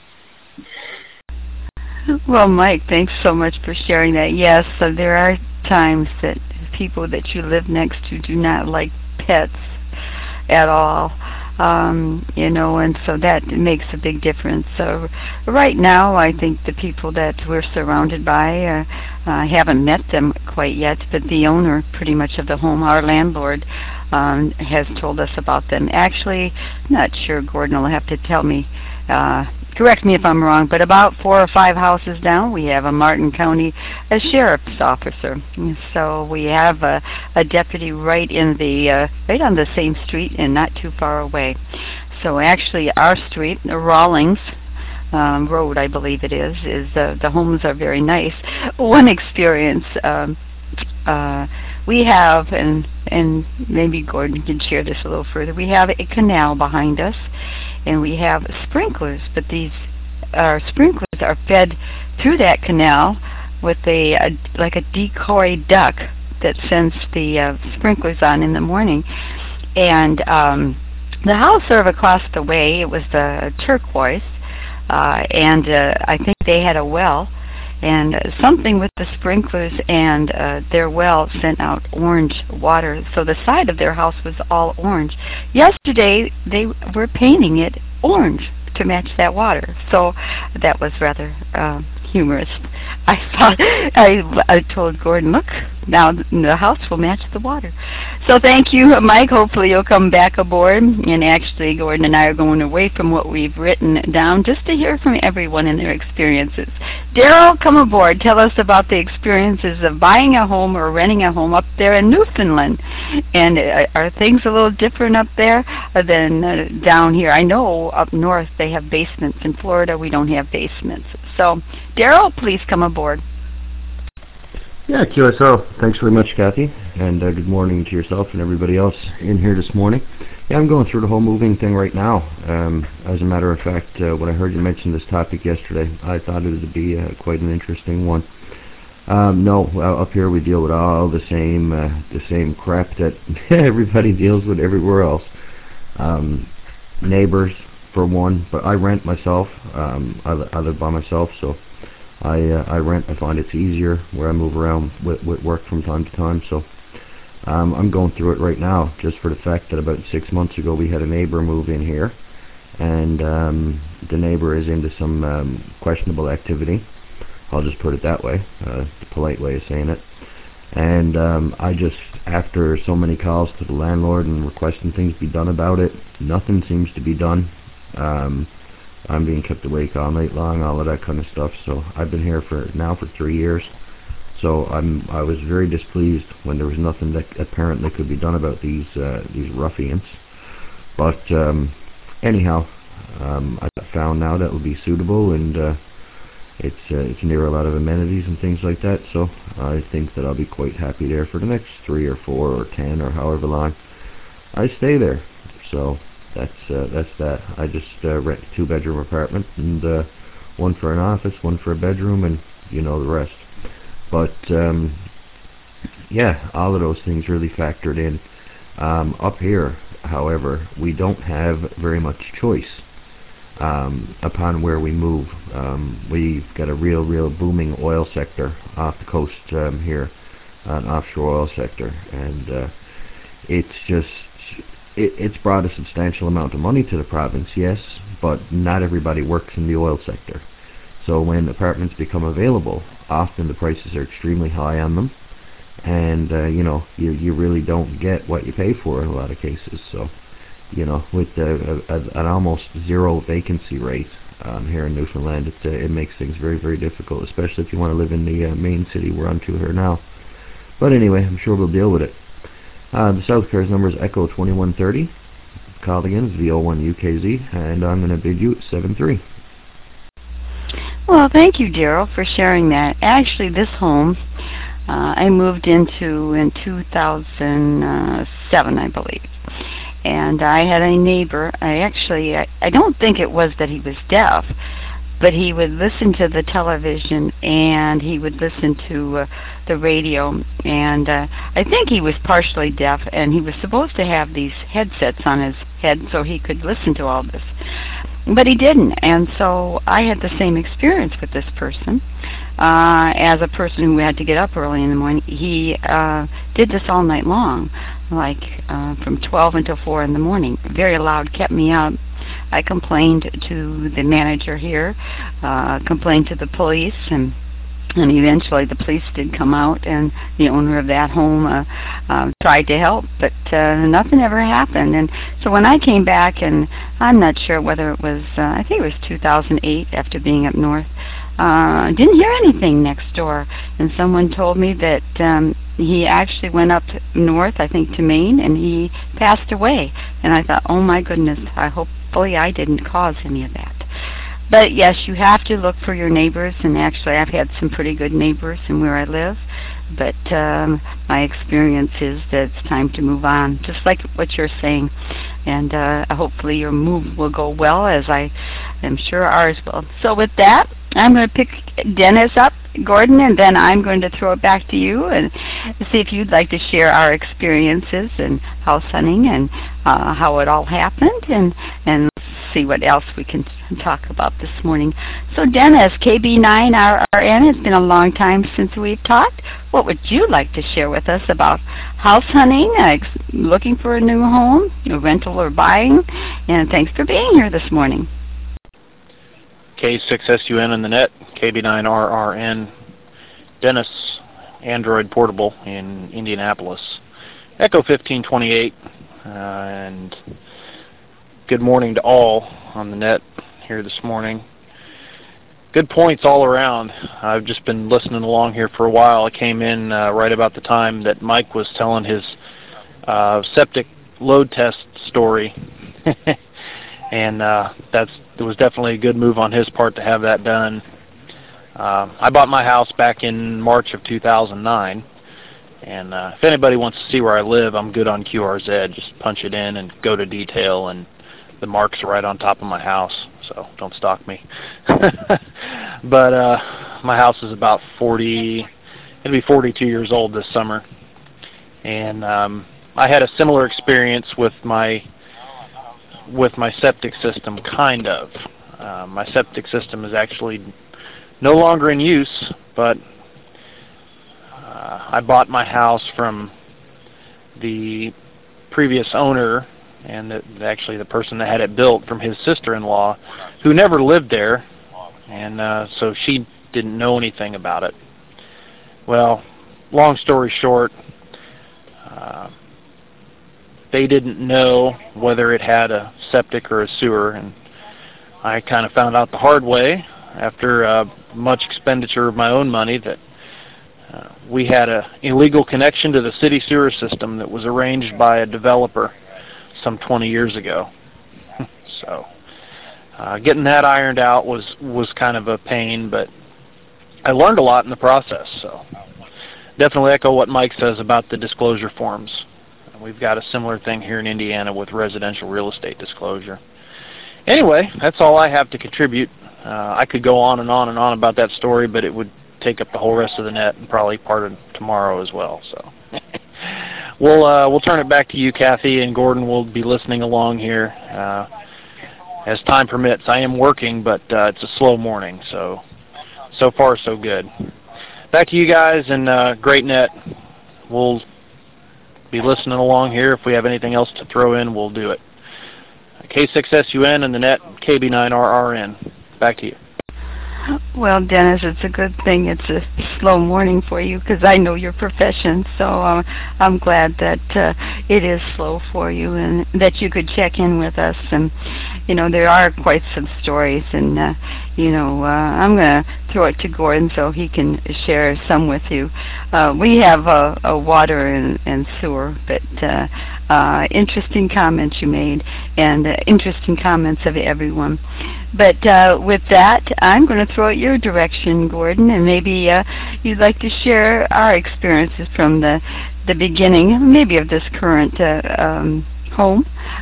Well, Mike, thanks so much for sharing that. Yes, so there are times that people that you live next to do not like pets at all. And so that makes a big difference. So right now, I think the people that we're surrounded by, I haven't met them quite yet, but the owner pretty much of the home, our landlord, has told us about them. Actually, not sure, Gordon will have to tell me, correct me if I'm wrong, but about 4 or 5 houses down, we have a Martin County sheriff's officer. So we have a deputy right on the same street and not too far away. So actually, our street, Rawlings Road, I believe it is the homes are very nice. One experience we have, and maybe Gordon can share this a little further, we have a canal behind us, and we have sprinklers, but these sprinklers are fed through that canal with like a decoy duck that sends the sprinklers on in the morning. And the house sort of across the way, it was the turquoise, and I think they had a well, and something with the sprinklers and their well sent out orange water, so the side of their house was all orange. Yesterday, they were painting it orange to match that water, so that was rather humorous. I told Gordon, look, now the house will match the water. So thank you, Mike. Hopefully you'll come back aboard. And actually, Gordon and I are going away from what we've written down just to hear from everyone and their experiences. Daryl, come aboard. Tell us about the experiences of buying a home or renting a home up there in Newfoundland. And are things a little different up there than down here? I know up north they have basements. In Florida, we don't have basements. So, Daryl, please come aboard. Yeah, QSO. Thanks very much, Kathy, and good morning to yourself and everybody else in here this morning. Yeah, I'm going through the whole moving thing right now. As a matter of fact, when I heard you mention this topic yesterday, I thought it would be quite an interesting one. No, up here we deal with all the same crap that everybody deals with everywhere else. Neighbors, for one, but I rent myself. I live by myself, so I rent. I find it's easier where I move around with work from time to time. So I'm going through it right now, just for the fact that about 6 months ago we had a neighbor move in here, and the neighbor is into some questionable activity. I'll just put it that way, the polite way of saying it. And I just, after so many calls to the landlord and requesting things be done about it, nothing seems to be done. I'm being kept awake all night long, all of that kind of stuff. So I've been here for 3 years. So I was very displeased when there was nothing that apparently could be done about these ruffians. But anyhow, I found now that will be suitable, and it's near a lot of amenities and things like that. So I think that I'll be quite happy there for the next 3 or 4 or 10 or however long I stay there. So that's that. I just rent a 2-bedroom apartment, and one for an office, one for a bedroom, and you know the rest. But yeah, all of those things really factored in. Up here, however, we don't have very much choice upon where we move. We've got a real booming oil sector off the coast here, an offshore oil sector, and it's brought a substantial amount of money to the province, yes, but not everybody works in the oil sector. So when apartments become available, often the prices are extremely high on them, and you really don't get what you pay for in a lot of cases. So, with an almost zero vacancy rate here in Newfoundland, it makes things very difficult, especially if you want to live in the main city we're on to here now. But anyway, I'm sure we'll deal with it. The South Cares number is Echo 2130. Call again is VO1UKZ, and I'm going to bid you at 7-3. Well, thank you, Daryl, for sharing that. Actually, this home I moved into in 2007, I believe. And I had a neighbor. I don't think it was that he was deaf, but he would listen to the television and he would listen to the radio. And I think he was partially deaf, and he was supposed to have these headsets on his head so he could listen to all this. But he didn't, and so I had the same experience with this person. As a person who had to get up early in the morning, he did this all night long, like from 12 until 4 in the morning. Very loud, kept me up. I complained to the manager here, complained to the police, and eventually the police did come out, and the owner of that home tried to help, but nothing ever happened. And so when I came back, and I'm not sure whether it was, I think it was 2008, after being up north, didn't hear anything next door. And someone told me that he actually went up north, I think to Maine, and he passed away. And I thought, oh my goodness, hopefully I didn't cause any of that. But yes, you have to look for your neighbors, and actually I've had some pretty good neighbors in where I live, but my experience is that it's time to move on, just like what you're saying. And hopefully your move will go well, as I am sure ours will. So with that, I'm going to pick Dennis up, Gordon, and then I'm going to throw it back to you and see if you'd like to share our experiences in house hunting and how it all happened, and see what else we can talk about this morning. So Dennis, KB9RRN, it's been a long time since we've talked. What would you like to share with us about house hunting, looking for a new home, rental or buying? And thanks for being here this morning. K6SUN in the net, KB9RRN, Dennis, Android Portable in Indianapolis. Echo 1528, and good morning to all on the net here this morning. Good points all around. I've just been listening along here for a while. I came in right about the time that Mike was telling his septic load test story. And it was definitely a good move on his part to have that done. I bought my house back in March of 2009. And if anybody wants to see where I live, I'm good on QRZ. Just punch it in and go to detail, and the marks are right on top of my house, so don't stalk me. But my house is about it'll be 42 years old this summer. And I had a similar experience with my septic system, kind of. My septic system is actually no longer in use, but I bought my house from the previous owner, and actually the person that had it built, from his sister-in-law, who never lived there, and so she didn't know anything about it. Well, long story short, they didn't know whether it had a septic or a sewer, and I kind of found out the hard way after much expenditure of my own money that we had an illegal connection to the city sewer system that was arranged by a developer some 20 years ago. So getting that ironed out was kind of a pain, but I learned a lot in the process. So definitely echo what Mike says about the disclosure forms. We've got a similar thing here in Indiana with residential real estate disclosure. Anyway, that's all I have to contribute. I could go on and on and on about that story, but it would take up the whole rest of the net and probably part of tomorrow as well. So we'll turn it back to you, Kathy, and Gordon will be listening along here as time permits. I am working, but it's a slow morning, so far so good. Back to you guys, and great net. We'll be listening along here. If we have anything else to throw in, we'll do it. K6SUN and the net, KB9RRN. Back to you. Well, Dennis, it's a good thing it's a slow morning for you because I know your profession, so I'm glad that it is slow for you and that you could check in with us. And, you know, there are quite some stories, and, I'm going to throw it to Gordon so he can share some with you. We have a water and sewer, but interesting comments you made and interesting comments of everyone. But with that, I'm going to throw it your direction, Gordon, and maybe you'd like to share our experiences from the beginning, maybe of this current home,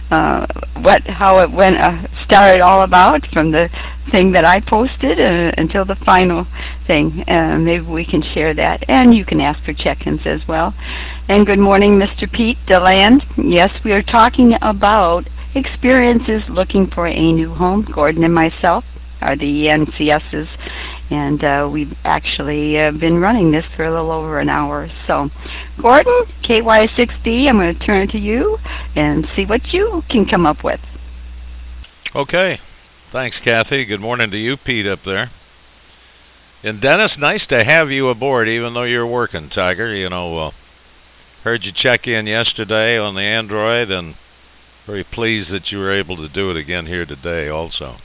how it went, started all about from the thing that I posted until the final thing. Maybe we can share that, and you can ask for check-ins as well. And good morning, Mr. Pete DeLand. Yes, we are talking about experiences looking for a new home. Gordon and myself are the NCSs, and we've actually been running this for a little over an hour. So, Gordon, KY6D, I'm going to turn it to you and see what you can come up with. Okay. Thanks, Kathy. Good morning to you, Pete, up there. And Dennis, nice to have you aboard, even though you're working, Tiger. Heard you check in yesterday on the Android, and very pleased that you were able to do it again here today also.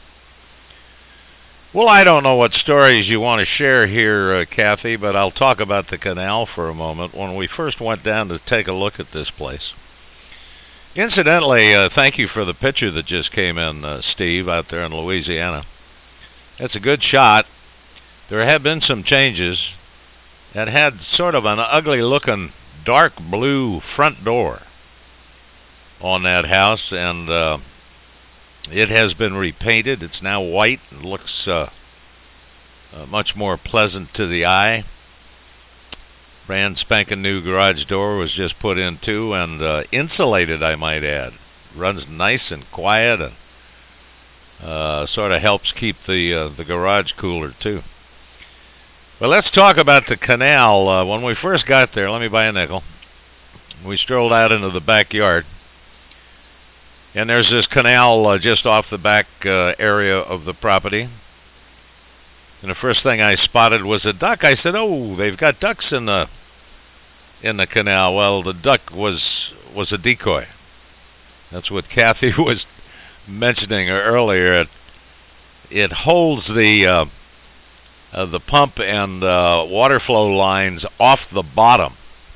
Well, I don't know what stories you want to share here, Kathy, but I'll talk about the canal for a moment. When we first went down to take a look at this place. Incidentally, thank you for the picture that just came in, Steve, out there in Louisiana. That's a good shot. There have been some changes. It had sort of an ugly-looking dark blue front door on that house, and it has been repainted. It's now white and looks much more pleasant to the eye. Brand spanking new garage door was just put in too, and insulated, I might add. Runs nice and quiet, and sort of helps keep the garage cooler too. But let's talk about the canal. When we first got there, let me buy a nickel. We strolled out into the backyard, and there's this canal just off the back area of the property. And the first thing I spotted was a duck. I said, "Oh, they've got ducks in the canal." Well, the duck was a decoy. That's what Kathy was mentioning earlier. It holds the pump and water flow lines off the bottom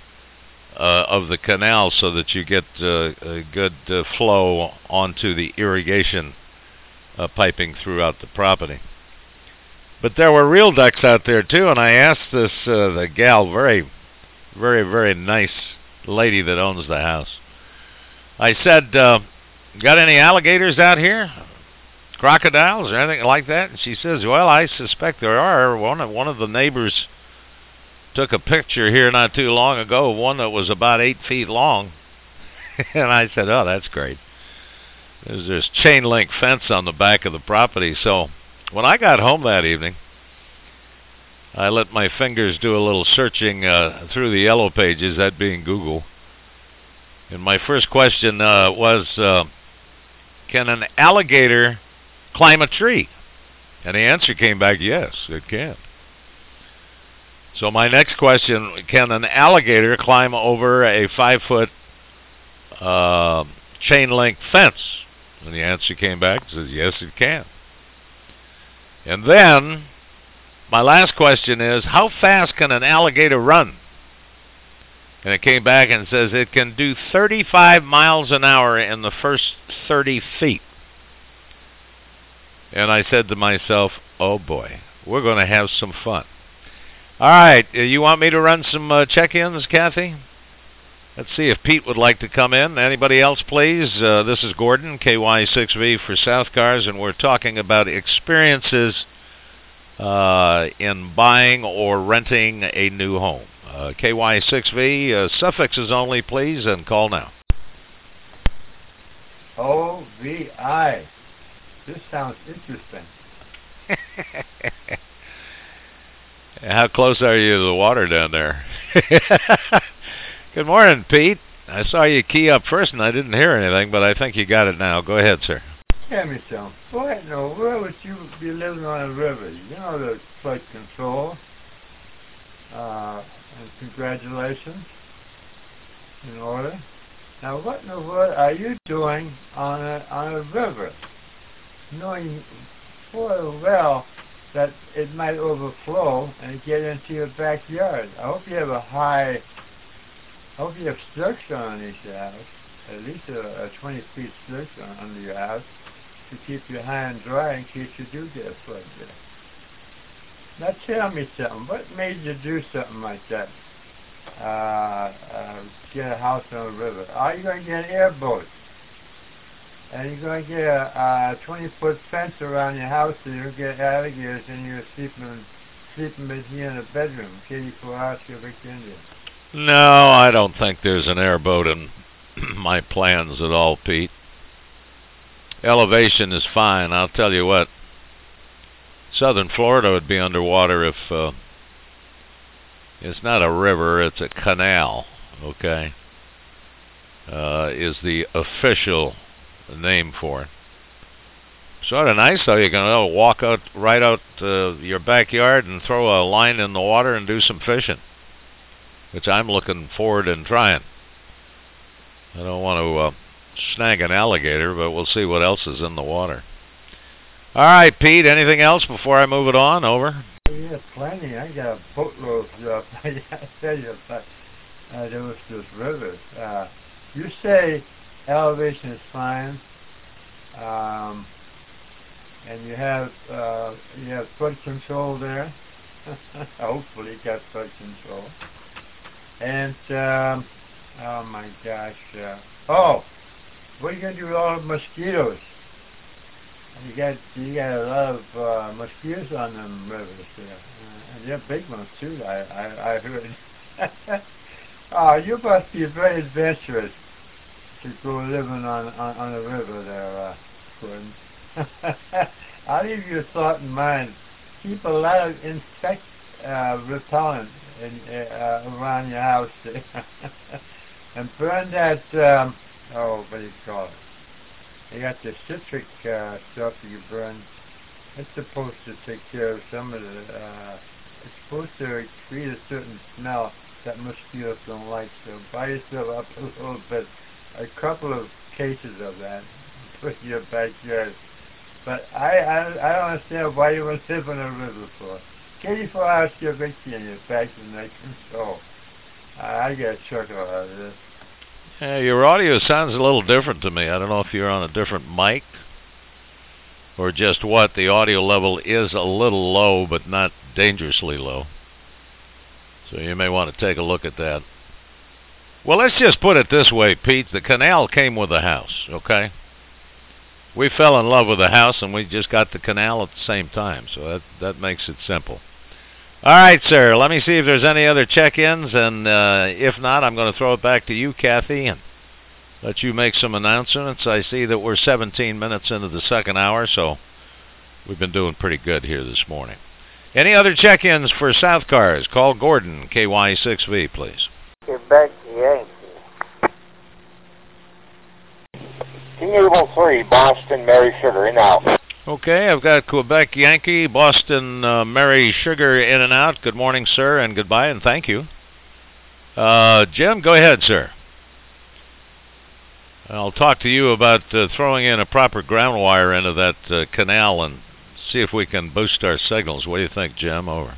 of the canal so that you get a good flow onto the irrigation piping throughout the property. But there were real ducks out there too, and I asked the gal, very, very, very nice lady that owns the house. I said, "Got any alligators out here? Crocodiles or anything like that?" And she says, "Well, I suspect there are. One of the neighbors took a picture here not too long ago of one that was about 8 feet long." And I said, "Oh, that's great." There's this chain link fence on the back of the property. So when I got home that evening, I let my fingers do a little searching through the yellow pages, that being Google. And my first question was, can an alligator climb a tree? And the answer came back, yes, it can. So my next question, can an alligator climb over a 5-foot chain link fence? And the answer came back and says, yes, it can. And then, my last question is, how fast can an alligator run? And it came back and says it can do 35 miles an hour in the first 30 feet. And I said to myself, oh boy, we're going to have some fun. All right, you want me to run some check-ins, Kathy? Let's see if Pete would like to come in. Anybody else, please? This is Gordon, KY6V for South Cars, and we're talking about experiences in buying or renting a new home. KY6V, suffixes only, please, and call now. OVI. This sounds interesting. How close are you to the water down there? Good morning, Pete. I saw you key up first and I didn't hear anything, but I think you got it now. Go ahead, sir. Tell me something. Boy, no, where would you be living on a river? You know the flood control. And congratulations. In order. Now, what in the world are you doing on a river? Knowing full well that it might overflow and get into your backyard. I hope you have structure underneath your house, at least a 20-feet structure under your house to keep your high and dry in case you do get a flood there. Now tell me something. What made you do something like that? Get a house on a river. Are you going to get an airboat? And you're going to get a 20-foot fence around your house so you don't get alligators and you're sleeping with you in a bedroom, 84 hours to Indian. No, I don't think there's an airboat in my plans at all, Pete. Elevation is fine. I'll tell you what. Southern Florida would be underwater if it's not a river, it's a canal, okay? Is the official name for it. Sort of nice though. You can walk out right out your backyard and throw a line in the water and do some fishing, which I'm looking forward and trying. I don't want to snag an alligator, but we'll see what else is in the water. All right, Pete, anything else before I move it on? Over. Yeah, plenty. I got a boatload of stuff. I tell you, but there was this river. You say elevation is fine, and you have flood control there. Hopefully, you got flood control. And oh my gosh, what are you gonna do with all the mosquitoes? You got a lot of mosquitoes on them rivers there, and they're big ones too. I heard. Oh, you must be very adventurous to go living on a river there, Gordon. I'll leave your thought in mind. Keep a lot of insect repellent around your house there. And burn that, what do you call it? You got the citric stuff you burn. It's supposed to take care of some of the, it's supposed to create a certain smell that mosquitoes don't like. So buy yourself up a little bit, a couple of cases of that, put in your backyard. But I don't understand why you would live on a river for. 84 hours to your victory and you're back to the next control. I get a chuckle out of this. Yeah, your audio sounds a little different to me. I don't know if you're on a different mic or just what. The audio level is a little low, but not dangerously low. So you may want to take a look at that. Well, let's just put it this way, Pete. The canal came with the house, okay? We fell in love with the house, and we just got the canal at the same time. So that makes it simple. All right, sir. Let me see if there's any other check-ins, and if not, I'm going to throw it back to you, Kathy, and let you make some announcements. I see that we're 17 minutes into the second hour, so we've been doing pretty good here this morning. Any other check-ins for South Cars? Call Gordon, KY6V, please. Get back to Yankee. T-3, Boston, Mary Sugar, in out. Okay, I've got Quebec Yankee, Boston, Mary Sugar, in and out. Good morning, sir, and goodbye, and thank you. Jim, go ahead, sir. I'll talk to you about throwing in a proper ground wire into that canal and see if we can boost our signals. What do you think, Jim? Over.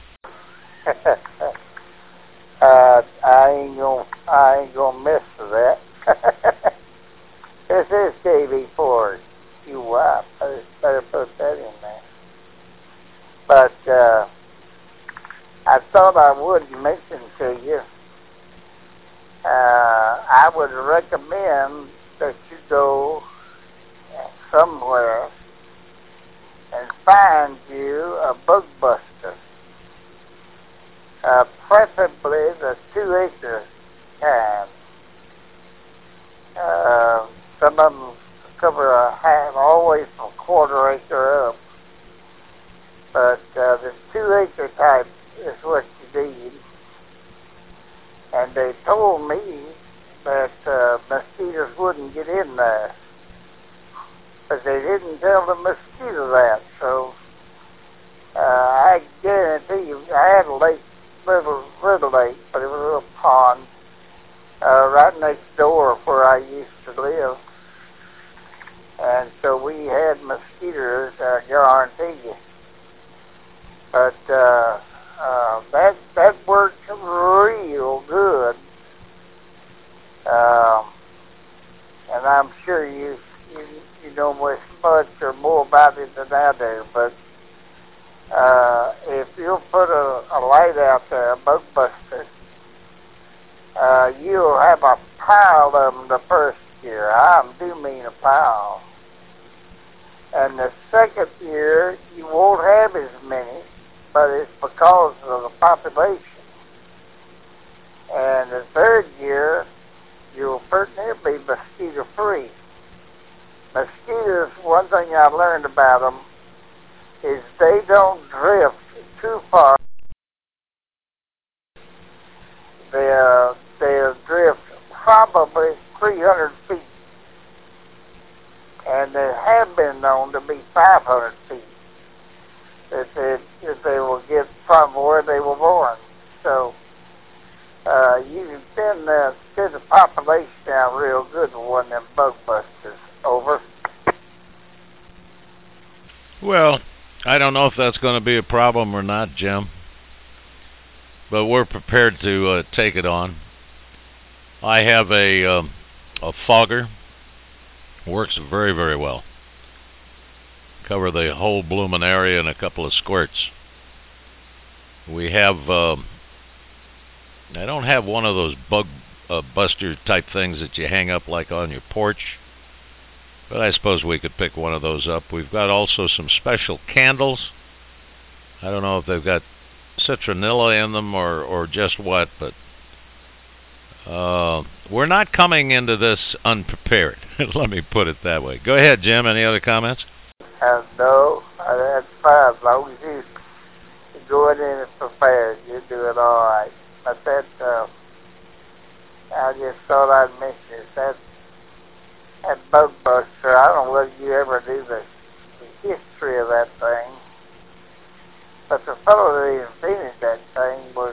I ain't gonna miss that. This is KV4. Better put that in there. But I thought I would mention to you. I would recommend that you go somewhere and find you a bug buster. Preferably the 2-acre kind. Some of them cover a half, always from 1/4 acre up. But the 2-acre type is what you need. And they told me that mosquitoes wouldn't get in there. But they didn't tell the mosquito that. So I guarantee you, I had a lake, little lake, but it was a little pond right next door where I used to live. And so we had mosquitoes, I guarantee you. But that worked real good. And I'm sure you know much or more about it than I do. But if you'll put a light out there, a bug buster, you'll have a pile of them the first year. I do mean a pile. And the second year, you won't have as many, but it's because of the population. And the third year, you'll certainly be mosquito-free. Mosquitoes, one thing I learned about them is they don't drift too far. They'll drift probably 300 feet. And they have been known to be 500 feet if they will get from where they were born. So you can thin the population down real good with one of them bug busters. Over. Well, I don't know if that's going to be a problem or not, Jim. But we're prepared to take it on. I have a fogger. Works very, very well. Cover the whole bloomin' area in a couple of squirts. We have, I don't have one of those bug buster type things that you hang up like on your porch, but I suppose we could pick one of those up. We've got also some special candles. I don't know if they've got citronella in them or just what, but we're not coming into this unprepared. Let me put it that way. Go ahead, Jim. Any other comments? No, that's fine. As long as you go in and prepared, you're doing all right. But that, I just thought I'd mention it. That bug buster, I don't know whether you ever do the history of that thing, but the fellow that invented that thing was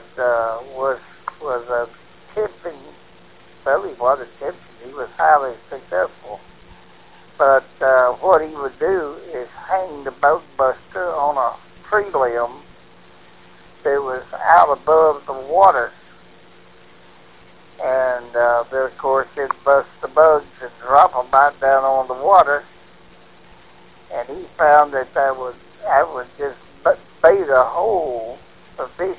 a tipping. Well, he wasn't tipping. He was highly successful. But what he would do is hang the bug buster on a tree limb that was out above the water. And then, of course, it'd bust the bugs and drop them right down on the water. And he found that would just bait a hole for fishing.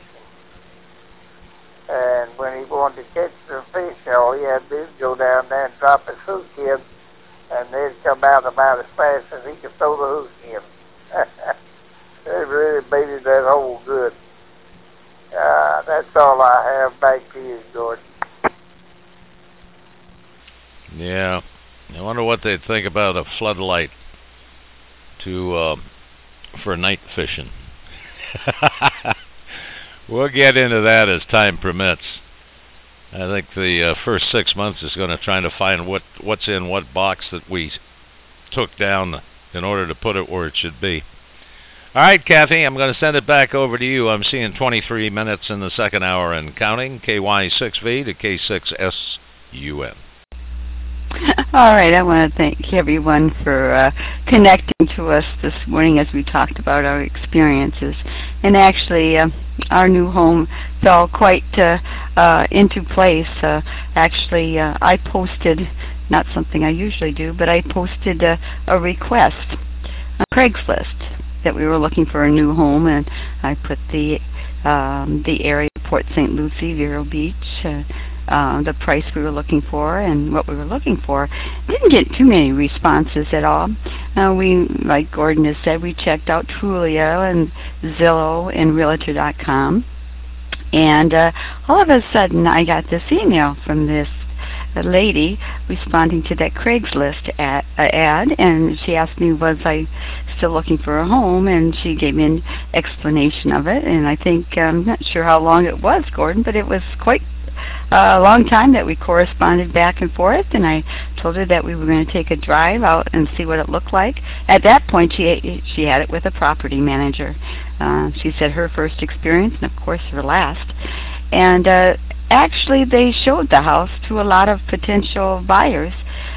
And when he wanted to catch the fish, all he had to do was go down there and drop his hook in, and they'd come out about as fast as he could throw the hook in. They really baited that hole good. That's all I have. Back to you, Gordon. Yeah. I wonder what they'd think about a floodlight for night fishing. We'll get into that as time permits. I think the first 6 months is going to try to find what's in what box that we took down in order to put it where it should be. All right, Kathy, I'm going to send it back over to you. I'm seeing 23 minutes in the second hour and counting. KY6V to K6SUN. All right, I want to thank everyone for connecting to us this morning as we talked about our experiences. And actually, our new home fell quite into place. I posted, not something I usually do, but I posted a request on Craigslist that we were looking for a new home, and I put the area, Port St. Lucie, Vero Beach, the price we were looking for and what we were looking for. Didn't get too many responses at all. We, like Gordon has said, we checked out Trulia and Zillow and Realtor.com, and all of a sudden I got this email from this lady responding to that Craigslist ad, and she asked me was I still looking for a home, and she gave me an explanation of it. And I think, I'm not sure how long it was, Gordon, but it was quite a long time that we corresponded back and forth, and I told her that we were going to take a drive out and see what it looked like. At that point, she had it with a property manager. She said her first experience, and of course her last. And actually, they showed the house to a lot of potential buyers.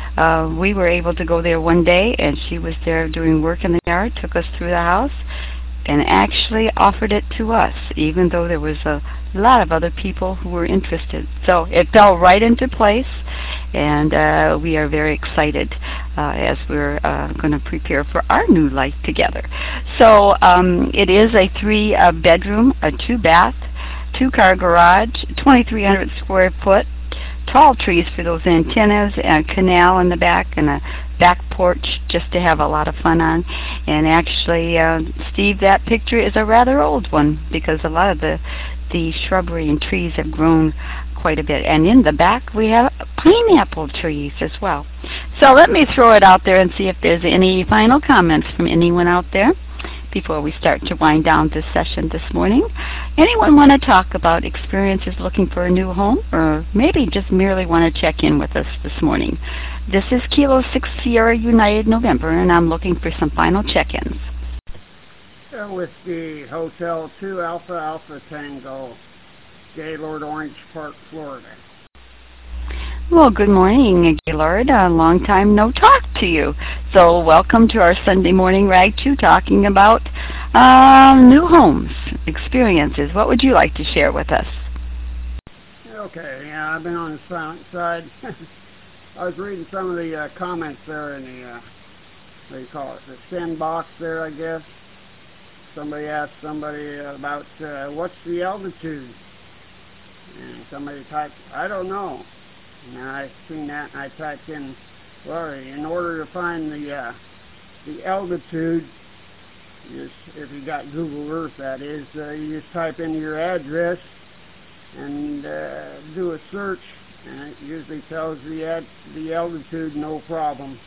We were able to go there one day, and she was there doing work in the yard, took us through the house, and actually offered it to us, even though there was a lot of other people who were interested. So it fell right into place, and we are very excited as we're going to prepare for our new life together. So it is a 3-bedroom, a 2-bath, 2-car garage, 2,300 square foot, tall trees for those antennas, and a canal in the back, and a back porch just to have a lot of fun on. And actually, Steve, that picture is a rather old one because a lot of the shrubbery and trees have grown quite a bit. And in the back, we have pineapple trees as well. So let me throw it out there and see if there's any final comments from anyone out there before we start to wind down this session this morning. Anyone want to talk about experiences looking for a new home, or maybe just merely want to check in with us this morning? This is Kilo 6 Sierra United November, and I'm looking for some final check-ins. Whiskey Hotel 2 Alpha Alpha Tango, Gaylord, Orange Park, Florida. Well, good morning, Gaylord. A long time no talk to you. So welcome to our Sunday morning Rag 2 talking about new homes, experiences. What would you like to share with us? Okay, yeah, I've been on the silent side. I was reading some of the comments there in the, what do you call it, the send box there, I guess. Somebody asked somebody about what's the altitude, and somebody typed, I don't know. And I seen that, and I typed in, well, in order to find the altitude, if you got Google Earth, that is, you just type in your address and do a search, and it usually tells the altitude, no problem.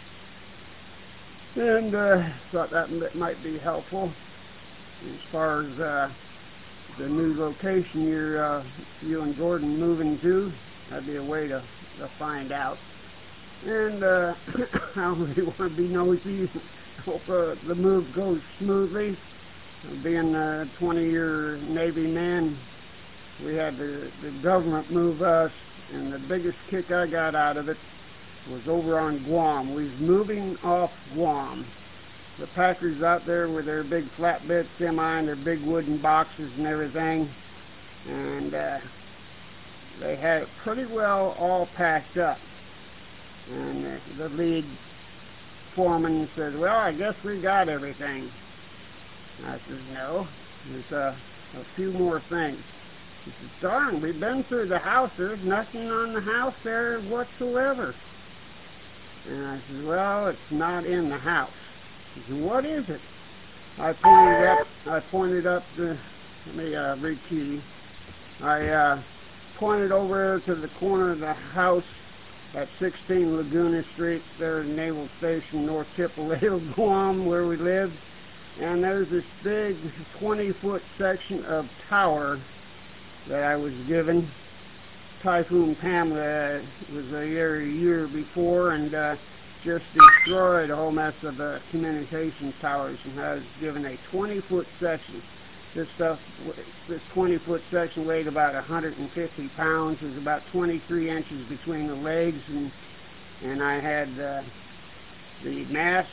And thought that might be helpful as far as the new location you and Gordon moving to. That'd be a way to find out. And I don't really want to be nosy. Hope the move goes smoothly. Being a 20-year Navy man, we had the government move us, and the biggest kick I got out of it was over on Guam. We was moving off Guam. The packers out there with their big flatbed semi and their big wooden boxes and everything, and they had it pretty well all packed up. And the lead foreman said, well, I guess we got everything. I said, no, there's a few more things. He said, darn, we've been through the house. There's nothing on the house there whatsoever. And I said, well, it's not in the house. He said, what is it? I pointed up the, let me read to you. I pointed over to the corner of the house at 16 Laguna Street, there at Naval Station, North Chipoleo, Guam, where we lived. And there's this big 20-foot section of tower that I was given. Typhoon Pamela was a year before, and just destroyed a whole mess of communication towers, and I was given a 20-foot section. This 20-foot section weighed about 150 pounds. There's about 23 inches between the legs, and and I had the mast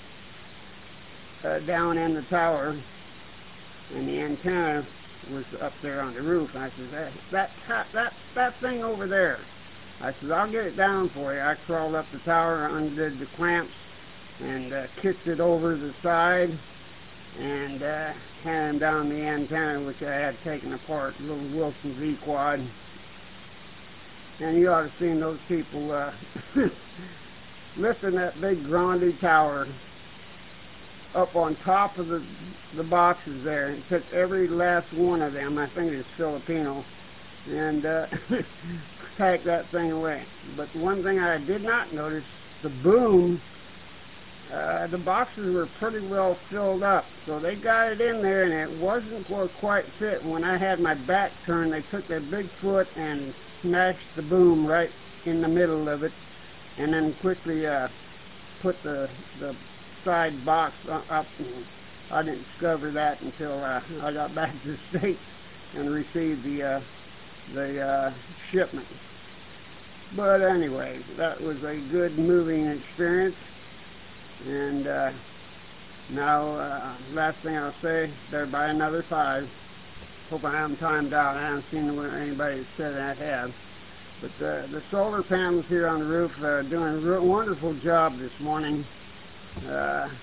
down in the tower, and the antenna was up there on the roof. And I said, that thing over there. I said, I'll get it down for you. I crawled up the tower, undid the clamps, and kicked it over the side, and handed down the antenna, which I had taken apart, a little Wilson V-Quad. And you ought to have seen those people lifting that big Grande tower up on top of the boxes there. It took every last one of them, I think it's Filipino, and packed that thing away. But one thing I did not notice, the boom, the boxes were pretty well filled up. So they got it in there, and it wasn't quite fit. When I had my back turned, they took their big foot and smashed the boom right in the middle of it, and then quickly put the side box up. And I didn't discover that until I got back to the States and received the shipment. But anyway, that was a good moving experience. And now, last thing I'll say, they're by another 5. Hope I haven't timed out. I haven't seen anybody that said I have. But the solar panels here on the roof are doing a wonderful job this morning. Let's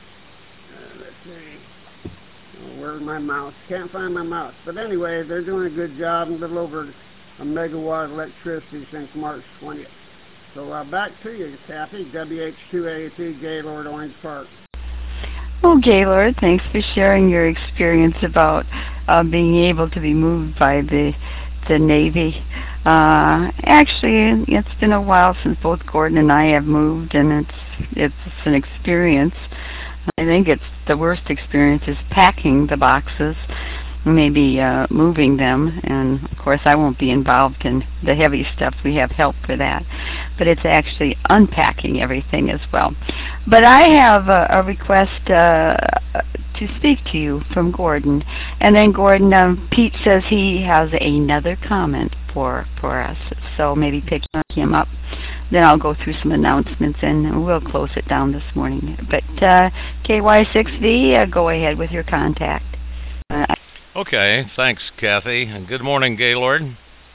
see. Where's my mouse? Can't find my mouse. But anyway, they're doing a good job. A little over a megawatt of electricity since March 20th. So back to you, Kathy. WH2AT, Gaylord, Orange Park. Well, Gaylord, thanks for sharing your experience about being able to be moved by the Navy. Actually, it's been a while since both Gordon and I have moved, and it's an experience. I think it's the worst experience is packing the boxes, maybe moving them, and of course I won't be involved in the heavy stuff. We have help for that, but it's actually unpacking everything as well. But I have a request to speak to you from Gordon, and then Gordon, Pete says he has another comment for us, so maybe pick him up. Then I'll go through some announcements and we'll close it down this morning. But KY6V, go ahead with your contact. Okay, thanks, Kathy. And good morning, Gaylord.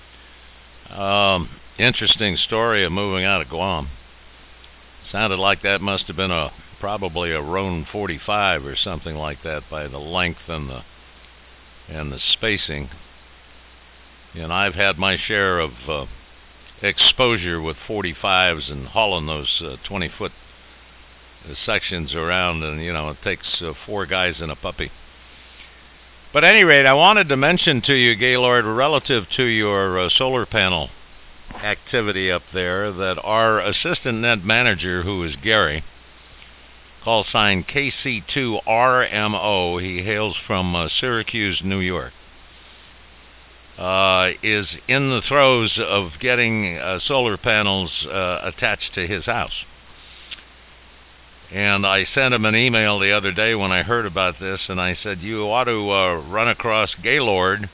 Interesting story of moving out of Guam. Sounded like that must have been probably a Roan 45 or something like that by the length and the spacing. And I've had my share of exposure with 45s and hauling those 20-foot sections around, and it takes 4 guys and a puppy. But at any rate, I wanted to mention to you, Gaylord, relative to your solar panel activity up there, that our assistant net manager, who is Gary, call sign KC2RMO, he hails from Syracuse, New York, is in the throes of getting solar panels attached to his house. And I sent him an email the other day when I heard about this, and I said, you ought to run across Gaylord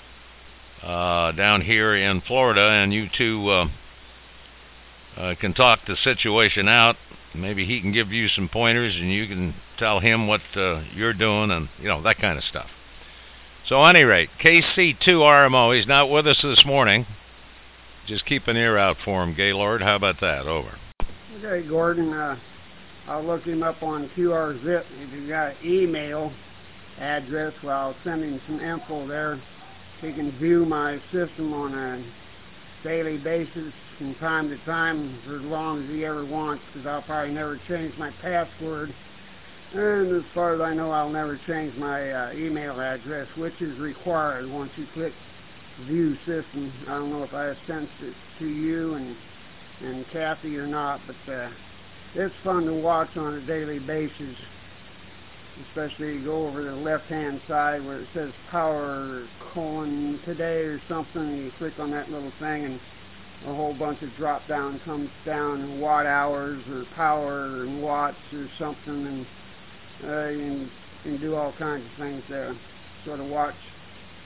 down here in Florida, and you two can talk the situation out. Maybe he can give you some pointers, and you can tell him what you're doing, and that kind of stuff. So at any rate, KC2RMO, he's not with us this morning. Just keep an ear out for him, Gaylord. How about that? Over. Okay, Gordon. I'll look him up on QRZip. If you've got an email address, well, I'll send him some info there. He can view my system on a daily basis from time to time for as long as he ever wants, because I'll probably never change my password. And as far as I know, I'll never change my email address, which is required once you click View System. I don't know if I have sent it to you and Kathy or not, but it's fun to watch on a daily basis, especially you go over to the left-hand side where it says Power today or something, and you click on that little thing, and a whole bunch of drop-down comes down, watt hours or power and watts or something, and you can do all kinds of things there. Sort of watch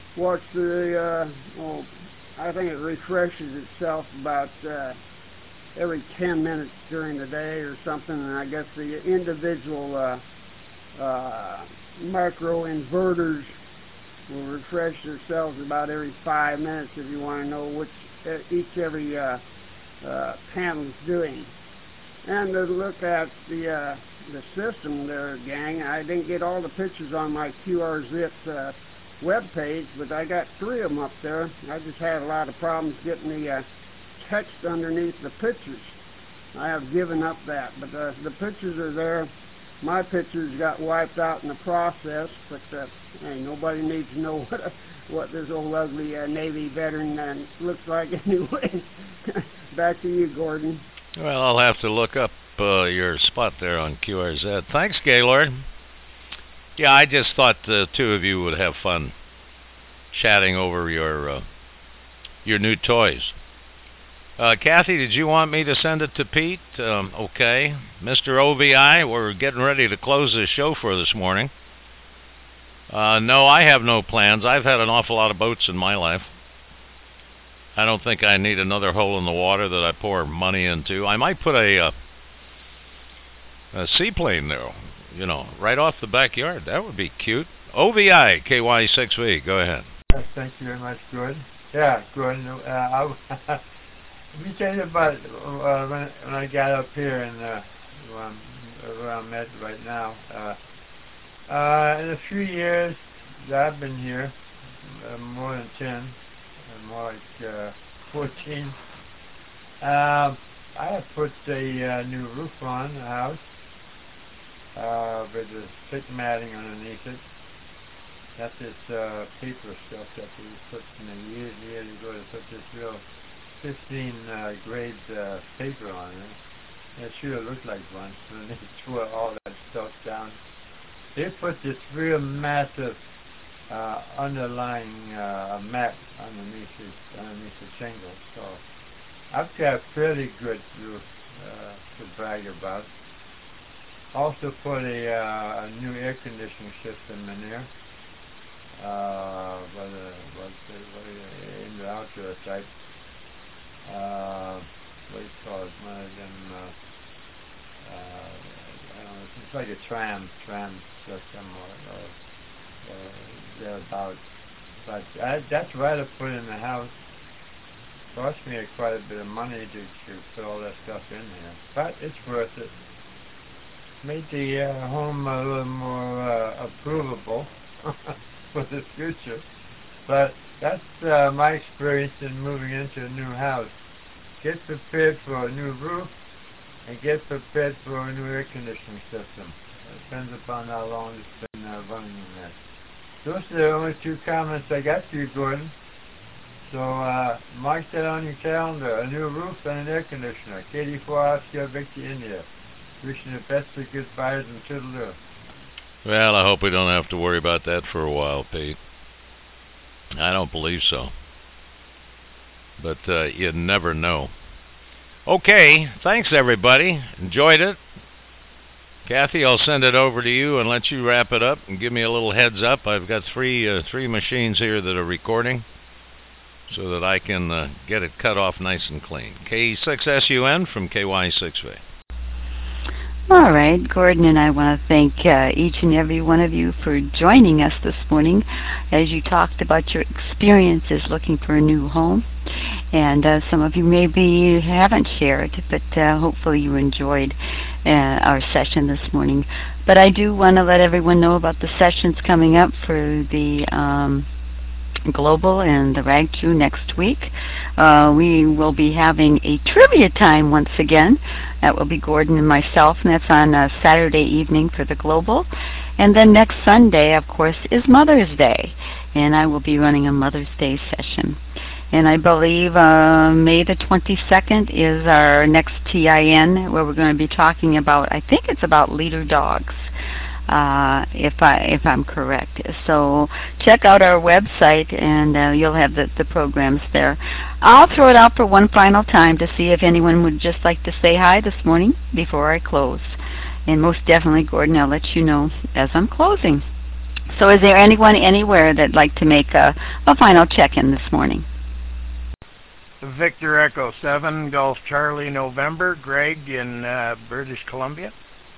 the, I think it refreshes itself about every 10 minutes during the day or something, and I guess the individual micro-inverters will refresh themselves about every 5 minutes if you want to know which every panel's doing. And to look at the system there, gang, I didn't get all the pictures on my QRZip web page, but I got 3 of them up there. I just had a lot of problems getting the text underneath the pictures. I have given up that, but the pictures are there. My pictures got wiped out in the process, but hey, nobody needs to know what this old ugly Navy veteran looks like anyway. Back to you, Gordon. Well, I'll have to look up your spot there on QRZ. Thanks, Gaylord. Yeah, I just thought the two of you would have fun chatting over your new toys. Kathy, did you want me to send it to Pete? Okay. Mr. OVI, we're getting ready to close this show for this morning. No, I have no plans. I've had an awful lot of boats in my life. I don't think I need another hole in the water that I pour money into. I might put a seaplane there, you know, right off the backyard. That would be cute. OVI, KY6V, go ahead. Thank you very much, Gordon. Yeah, Gordon, let me tell you about when I got up here and where I'm at right now. In a few years that I've been here, more than 10, more like 14, I have put a new roof on the house with a thick matting underneath it. That's this paper stuff that we put in the years ago to put this real 15 grade paper on it. It should have looked like one, so they tore all that stuff down. They put this real massive underlying mat underneath the shingle. So I've got a pretty good roof to brag about. Also put a new air conditioning system in there. In the outdoor type. What do you call it? One of them, I don't know, it's like a tram system or thereabouts. But that's right to put in the house. Cost me quite a bit of money to put all that stuff in there. But it's worth it. Made the home a little more approvable for the future. But that's my experience in moving into a new house. Get prepared for a new roof and get prepared for a new air conditioning system. It depends upon how long it's been running in there. Those are the only 2 comments I got for you, Gordon. So mark that on your calendar. A new roof and an air conditioner. KD4 Oscar Victor, India. Wishing the best of goodbyes and toodaloo. Well, I hope we don't have to worry about that for a while, Pete. I don't believe so. But you never know. Okay, thanks everybody. Enjoyed it. Kathy, I'll send it over to you and let you wrap it up and give me a little heads up. I've got three machines here that are recording so that I can get it cut off nice and clean. K6SUN from KY6V. All right, Gordon and I want to thank each and every one of you for joining us this morning as you talked about your experiences looking for a new home. And some of you maybe haven't shared, but hopefully you enjoyed our session this morning. But I do want to let everyone know about the sessions coming up for the Global and the RAG2 next week. We will be having a trivia time once again. That will be Gordon and myself, and that's on Saturday evening for the Global. And then next Sunday, of course, is Mother's Day, and I will be running a Mother's Day session. And I believe May the 22nd is our next TIN, where we're going to be talking about, I think it's about leader dogs. If I'm correct. So check out our website and you'll have the programs there. I'll throw it out for one final time to see if anyone would just like to say hi this morning before I close. And most definitely, Gordon, I'll let you know as I'm closing. So is there anyone anywhere that'd like to make a final check-in this morning? Victor Echo 7, Golf Charlie November. Greg in British Columbia.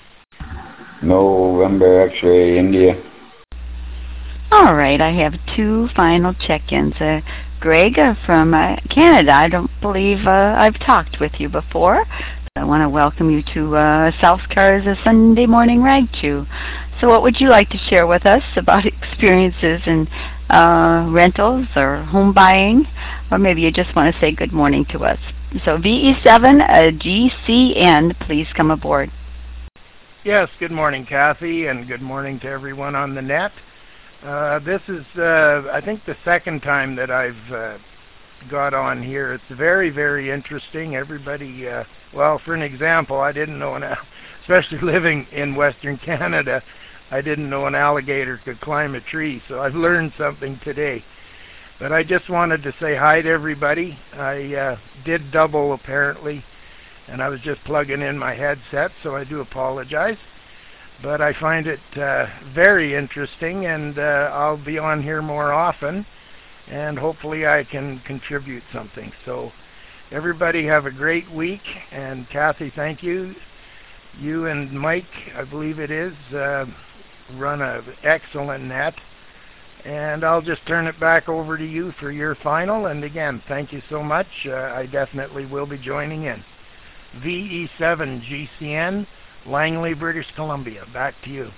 November X-ray India. All right, I have 2 final check-ins. Greg from Canada. I don't believe I've talked with you before. I want to welcome you to South Cars Sunday Morning Rag Chew. So what would you like to share with us about experiences in rentals or home buying? Or maybe you just want to say good morning to us. So VE7 GCN, please come aboard. Yes, good morning, Kathy, and good morning to everyone on the net. This is, I think, the second time that I've got on here. It's very, very interesting. Everybody, well, for an example, I didn't know, especially living in Western Canada, I didn't know an alligator could climb a tree, so I've learned something today. But I just wanted to say hi to everybody. I did double, apparently, and I was just plugging in my headset, so I do apologize. But I find it very interesting, and I'll be on here more often, and hopefully I can contribute something. So everybody have a great week, and Kathy, thank you. You and Mike, I believe it is, run an excellent net, and I'll just turn it back over to you for your final. And again, thank you so much. I definitely will be joining in. VE7 GCN, Langley, British Columbia. Back to you.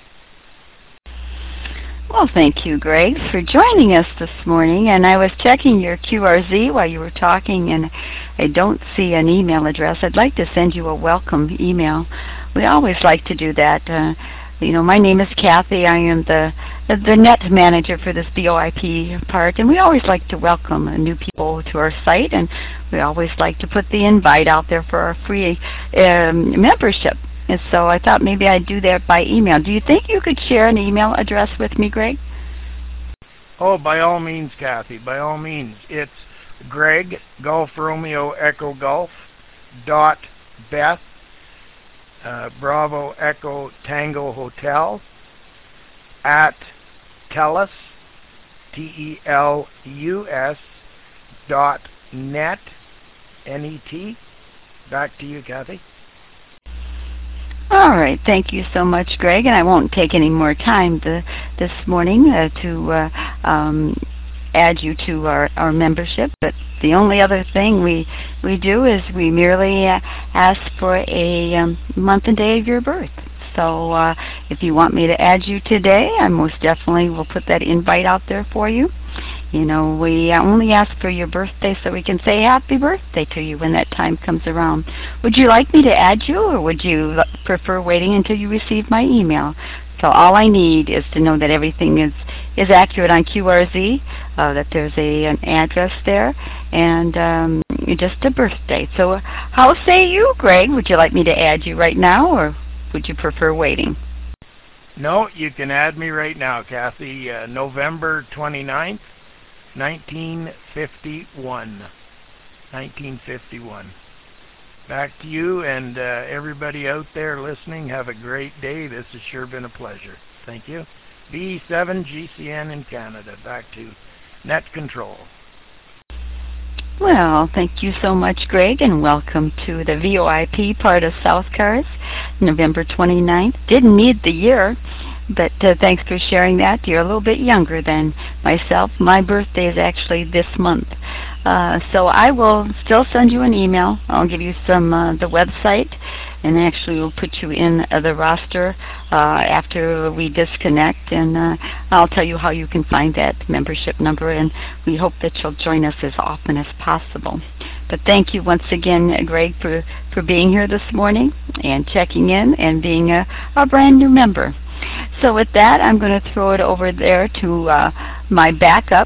Well, thank you, Greg, for joining us this morning. And I was checking your QRZ while you were talking, and I don't see an email address. I'd like to send you a welcome email. We always like to do that. You know, my name is Kathy. I am the net manager for this VOIP part, and we always like to welcome new people to our site, and we always like to put the invite out there for our free membership. And so I thought maybe I'd do that by email. Do you think you could share an email address with me, Greg? Oh, by all means, Kathy, by all means. It's Greg, Golf Romeo Echo Golf, .Beth, Bravo Echo Tango Hotel, at TELUS, TELUS, .net, NET. Back to you, Kathy. All right. Thank you so much, Greg. And I won't take any more time this morning to add you to our membership. But the only other thing we do is we merely ask for a month and day of your birth. So if you want me to add you today, I most definitely will put that invite out there for you. You know, we only ask for your birthday so we can say happy birthday to you when that time comes around. Would you like me to add you, or would you prefer waiting until you receive my email? So all I need is to know that everything is accurate on QRZ, that there's an address there, and just a birthday. So how say you, Greg? Would you like me to add you right now, or would you prefer waiting? No, you can add me right now, Kathy. November 29th, 1951. 1951. Back to you, and everybody out there listening, have a great day. This has sure been a pleasure. Thank you. VE7 GCN in Canada. Back to Net Control. Well, thank you so much, Greg, and welcome to the VOIP part of South Cars, November 29th. Didn't need the year, but thanks for sharing that. You're a little bit younger than myself. My birthday is actually this month. So I will still send you an email. I'll give you some the website, and actually we'll put you in the roster after we disconnect, and I'll tell you how you can find that membership number, and we hope that you'll join us as often as possible. But thank you once again, Greg, for being here this morning and checking in and being a brand new member. So with that, I'm going to throw it over there to my backup.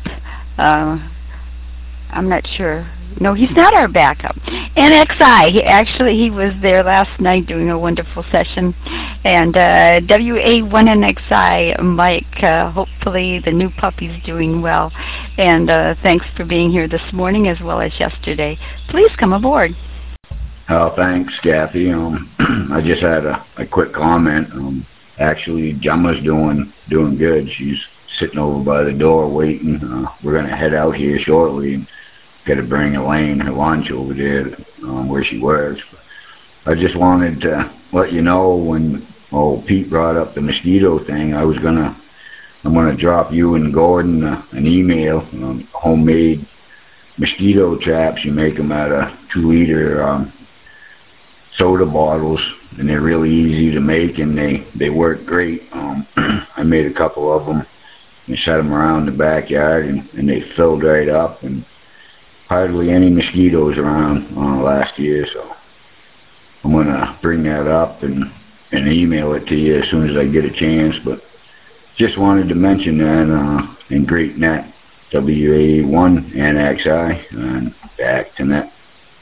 I'm not sure. No, he's not our backup. NXI. He was there last night doing a wonderful session. And WA1NXI, Mike, hopefully the new puppy's doing well. And thanks for being here this morning as well as yesterday. Please come aboard. Oh, thanks, Kathy. I just had a quick comment. Actually, Gemma's doing good. She's sitting over by the door waiting. We're going to head out here shortly. got to bring Elaine her lunch over there where she works. I just wanted to let you know when Pete brought up the mosquito thing, I'm gonna drop you and Gordon an email, homemade mosquito traps. You make them out of 2-liter soda bottles, and they're really easy to make, and they work great. I made a couple of them and set them around the backyard, and they filled right up, and hardly any mosquitoes around last year. So I'm gonna bring that up and email it to you as soon as I get a chance. But just wanted to mention that in Great Net, WA1NXI, and back to net.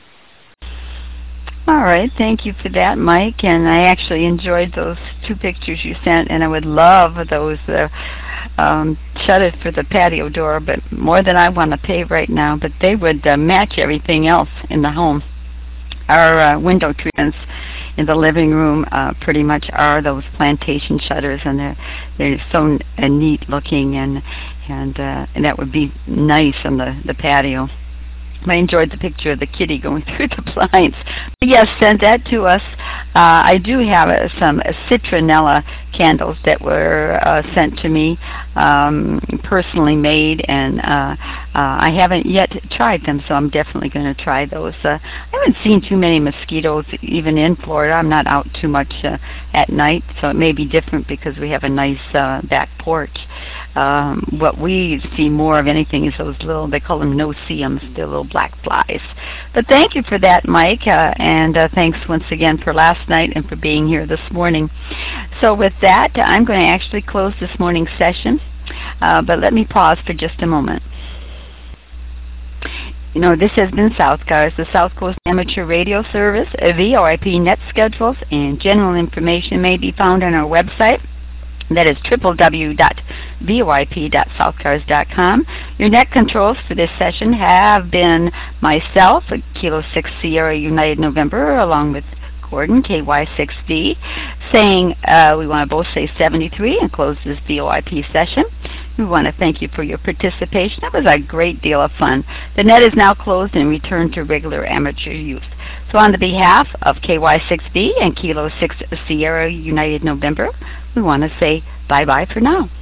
All right, thank you for that, Mike. And I actually enjoyed those 2 pictures you sent, and I would love those shutters for the patio door, but more than I want to pay right now. But they would match everything else in the home. Our window treatments in the living room pretty much are those plantation shutters, and they're so neat looking, and that would be nice on the patio. I enjoyed the picture of the kitty going through the blinds. But yes, send that to us. I do have some citronella candles that were sent to me, personally made, and I haven't yet tried them, so I'm definitely going to try those. I haven't seen too many mosquitoes even in Florida. I'm not out too much at night, so it may be different because we have a nice back porch. What we see more of anything is those little, they call them no-see-ums, they're little black flies. But thank you for that, Mike, and thanks once again for last night and for being here this morning. So with that, I'm going to actually close this morning's session, but let me pause for just a moment. You know, this has been Southcars, the South Coast Amateur Radio Service. VOIP net schedules and general information may be found on our website. That is www.voip.southcars.com. Your net controls for this session have been myself, Kilo 6 Sierra United November, along with Gordon, KY6D, saying we want to both say 73 and close this VOIP session. We want to thank you for your participation. That was a great deal of fun. The net is now closed and returned to regular amateur use. So on the behalf of KY6B and Kilo 6 Sierra United November, we want to say bye-bye for now.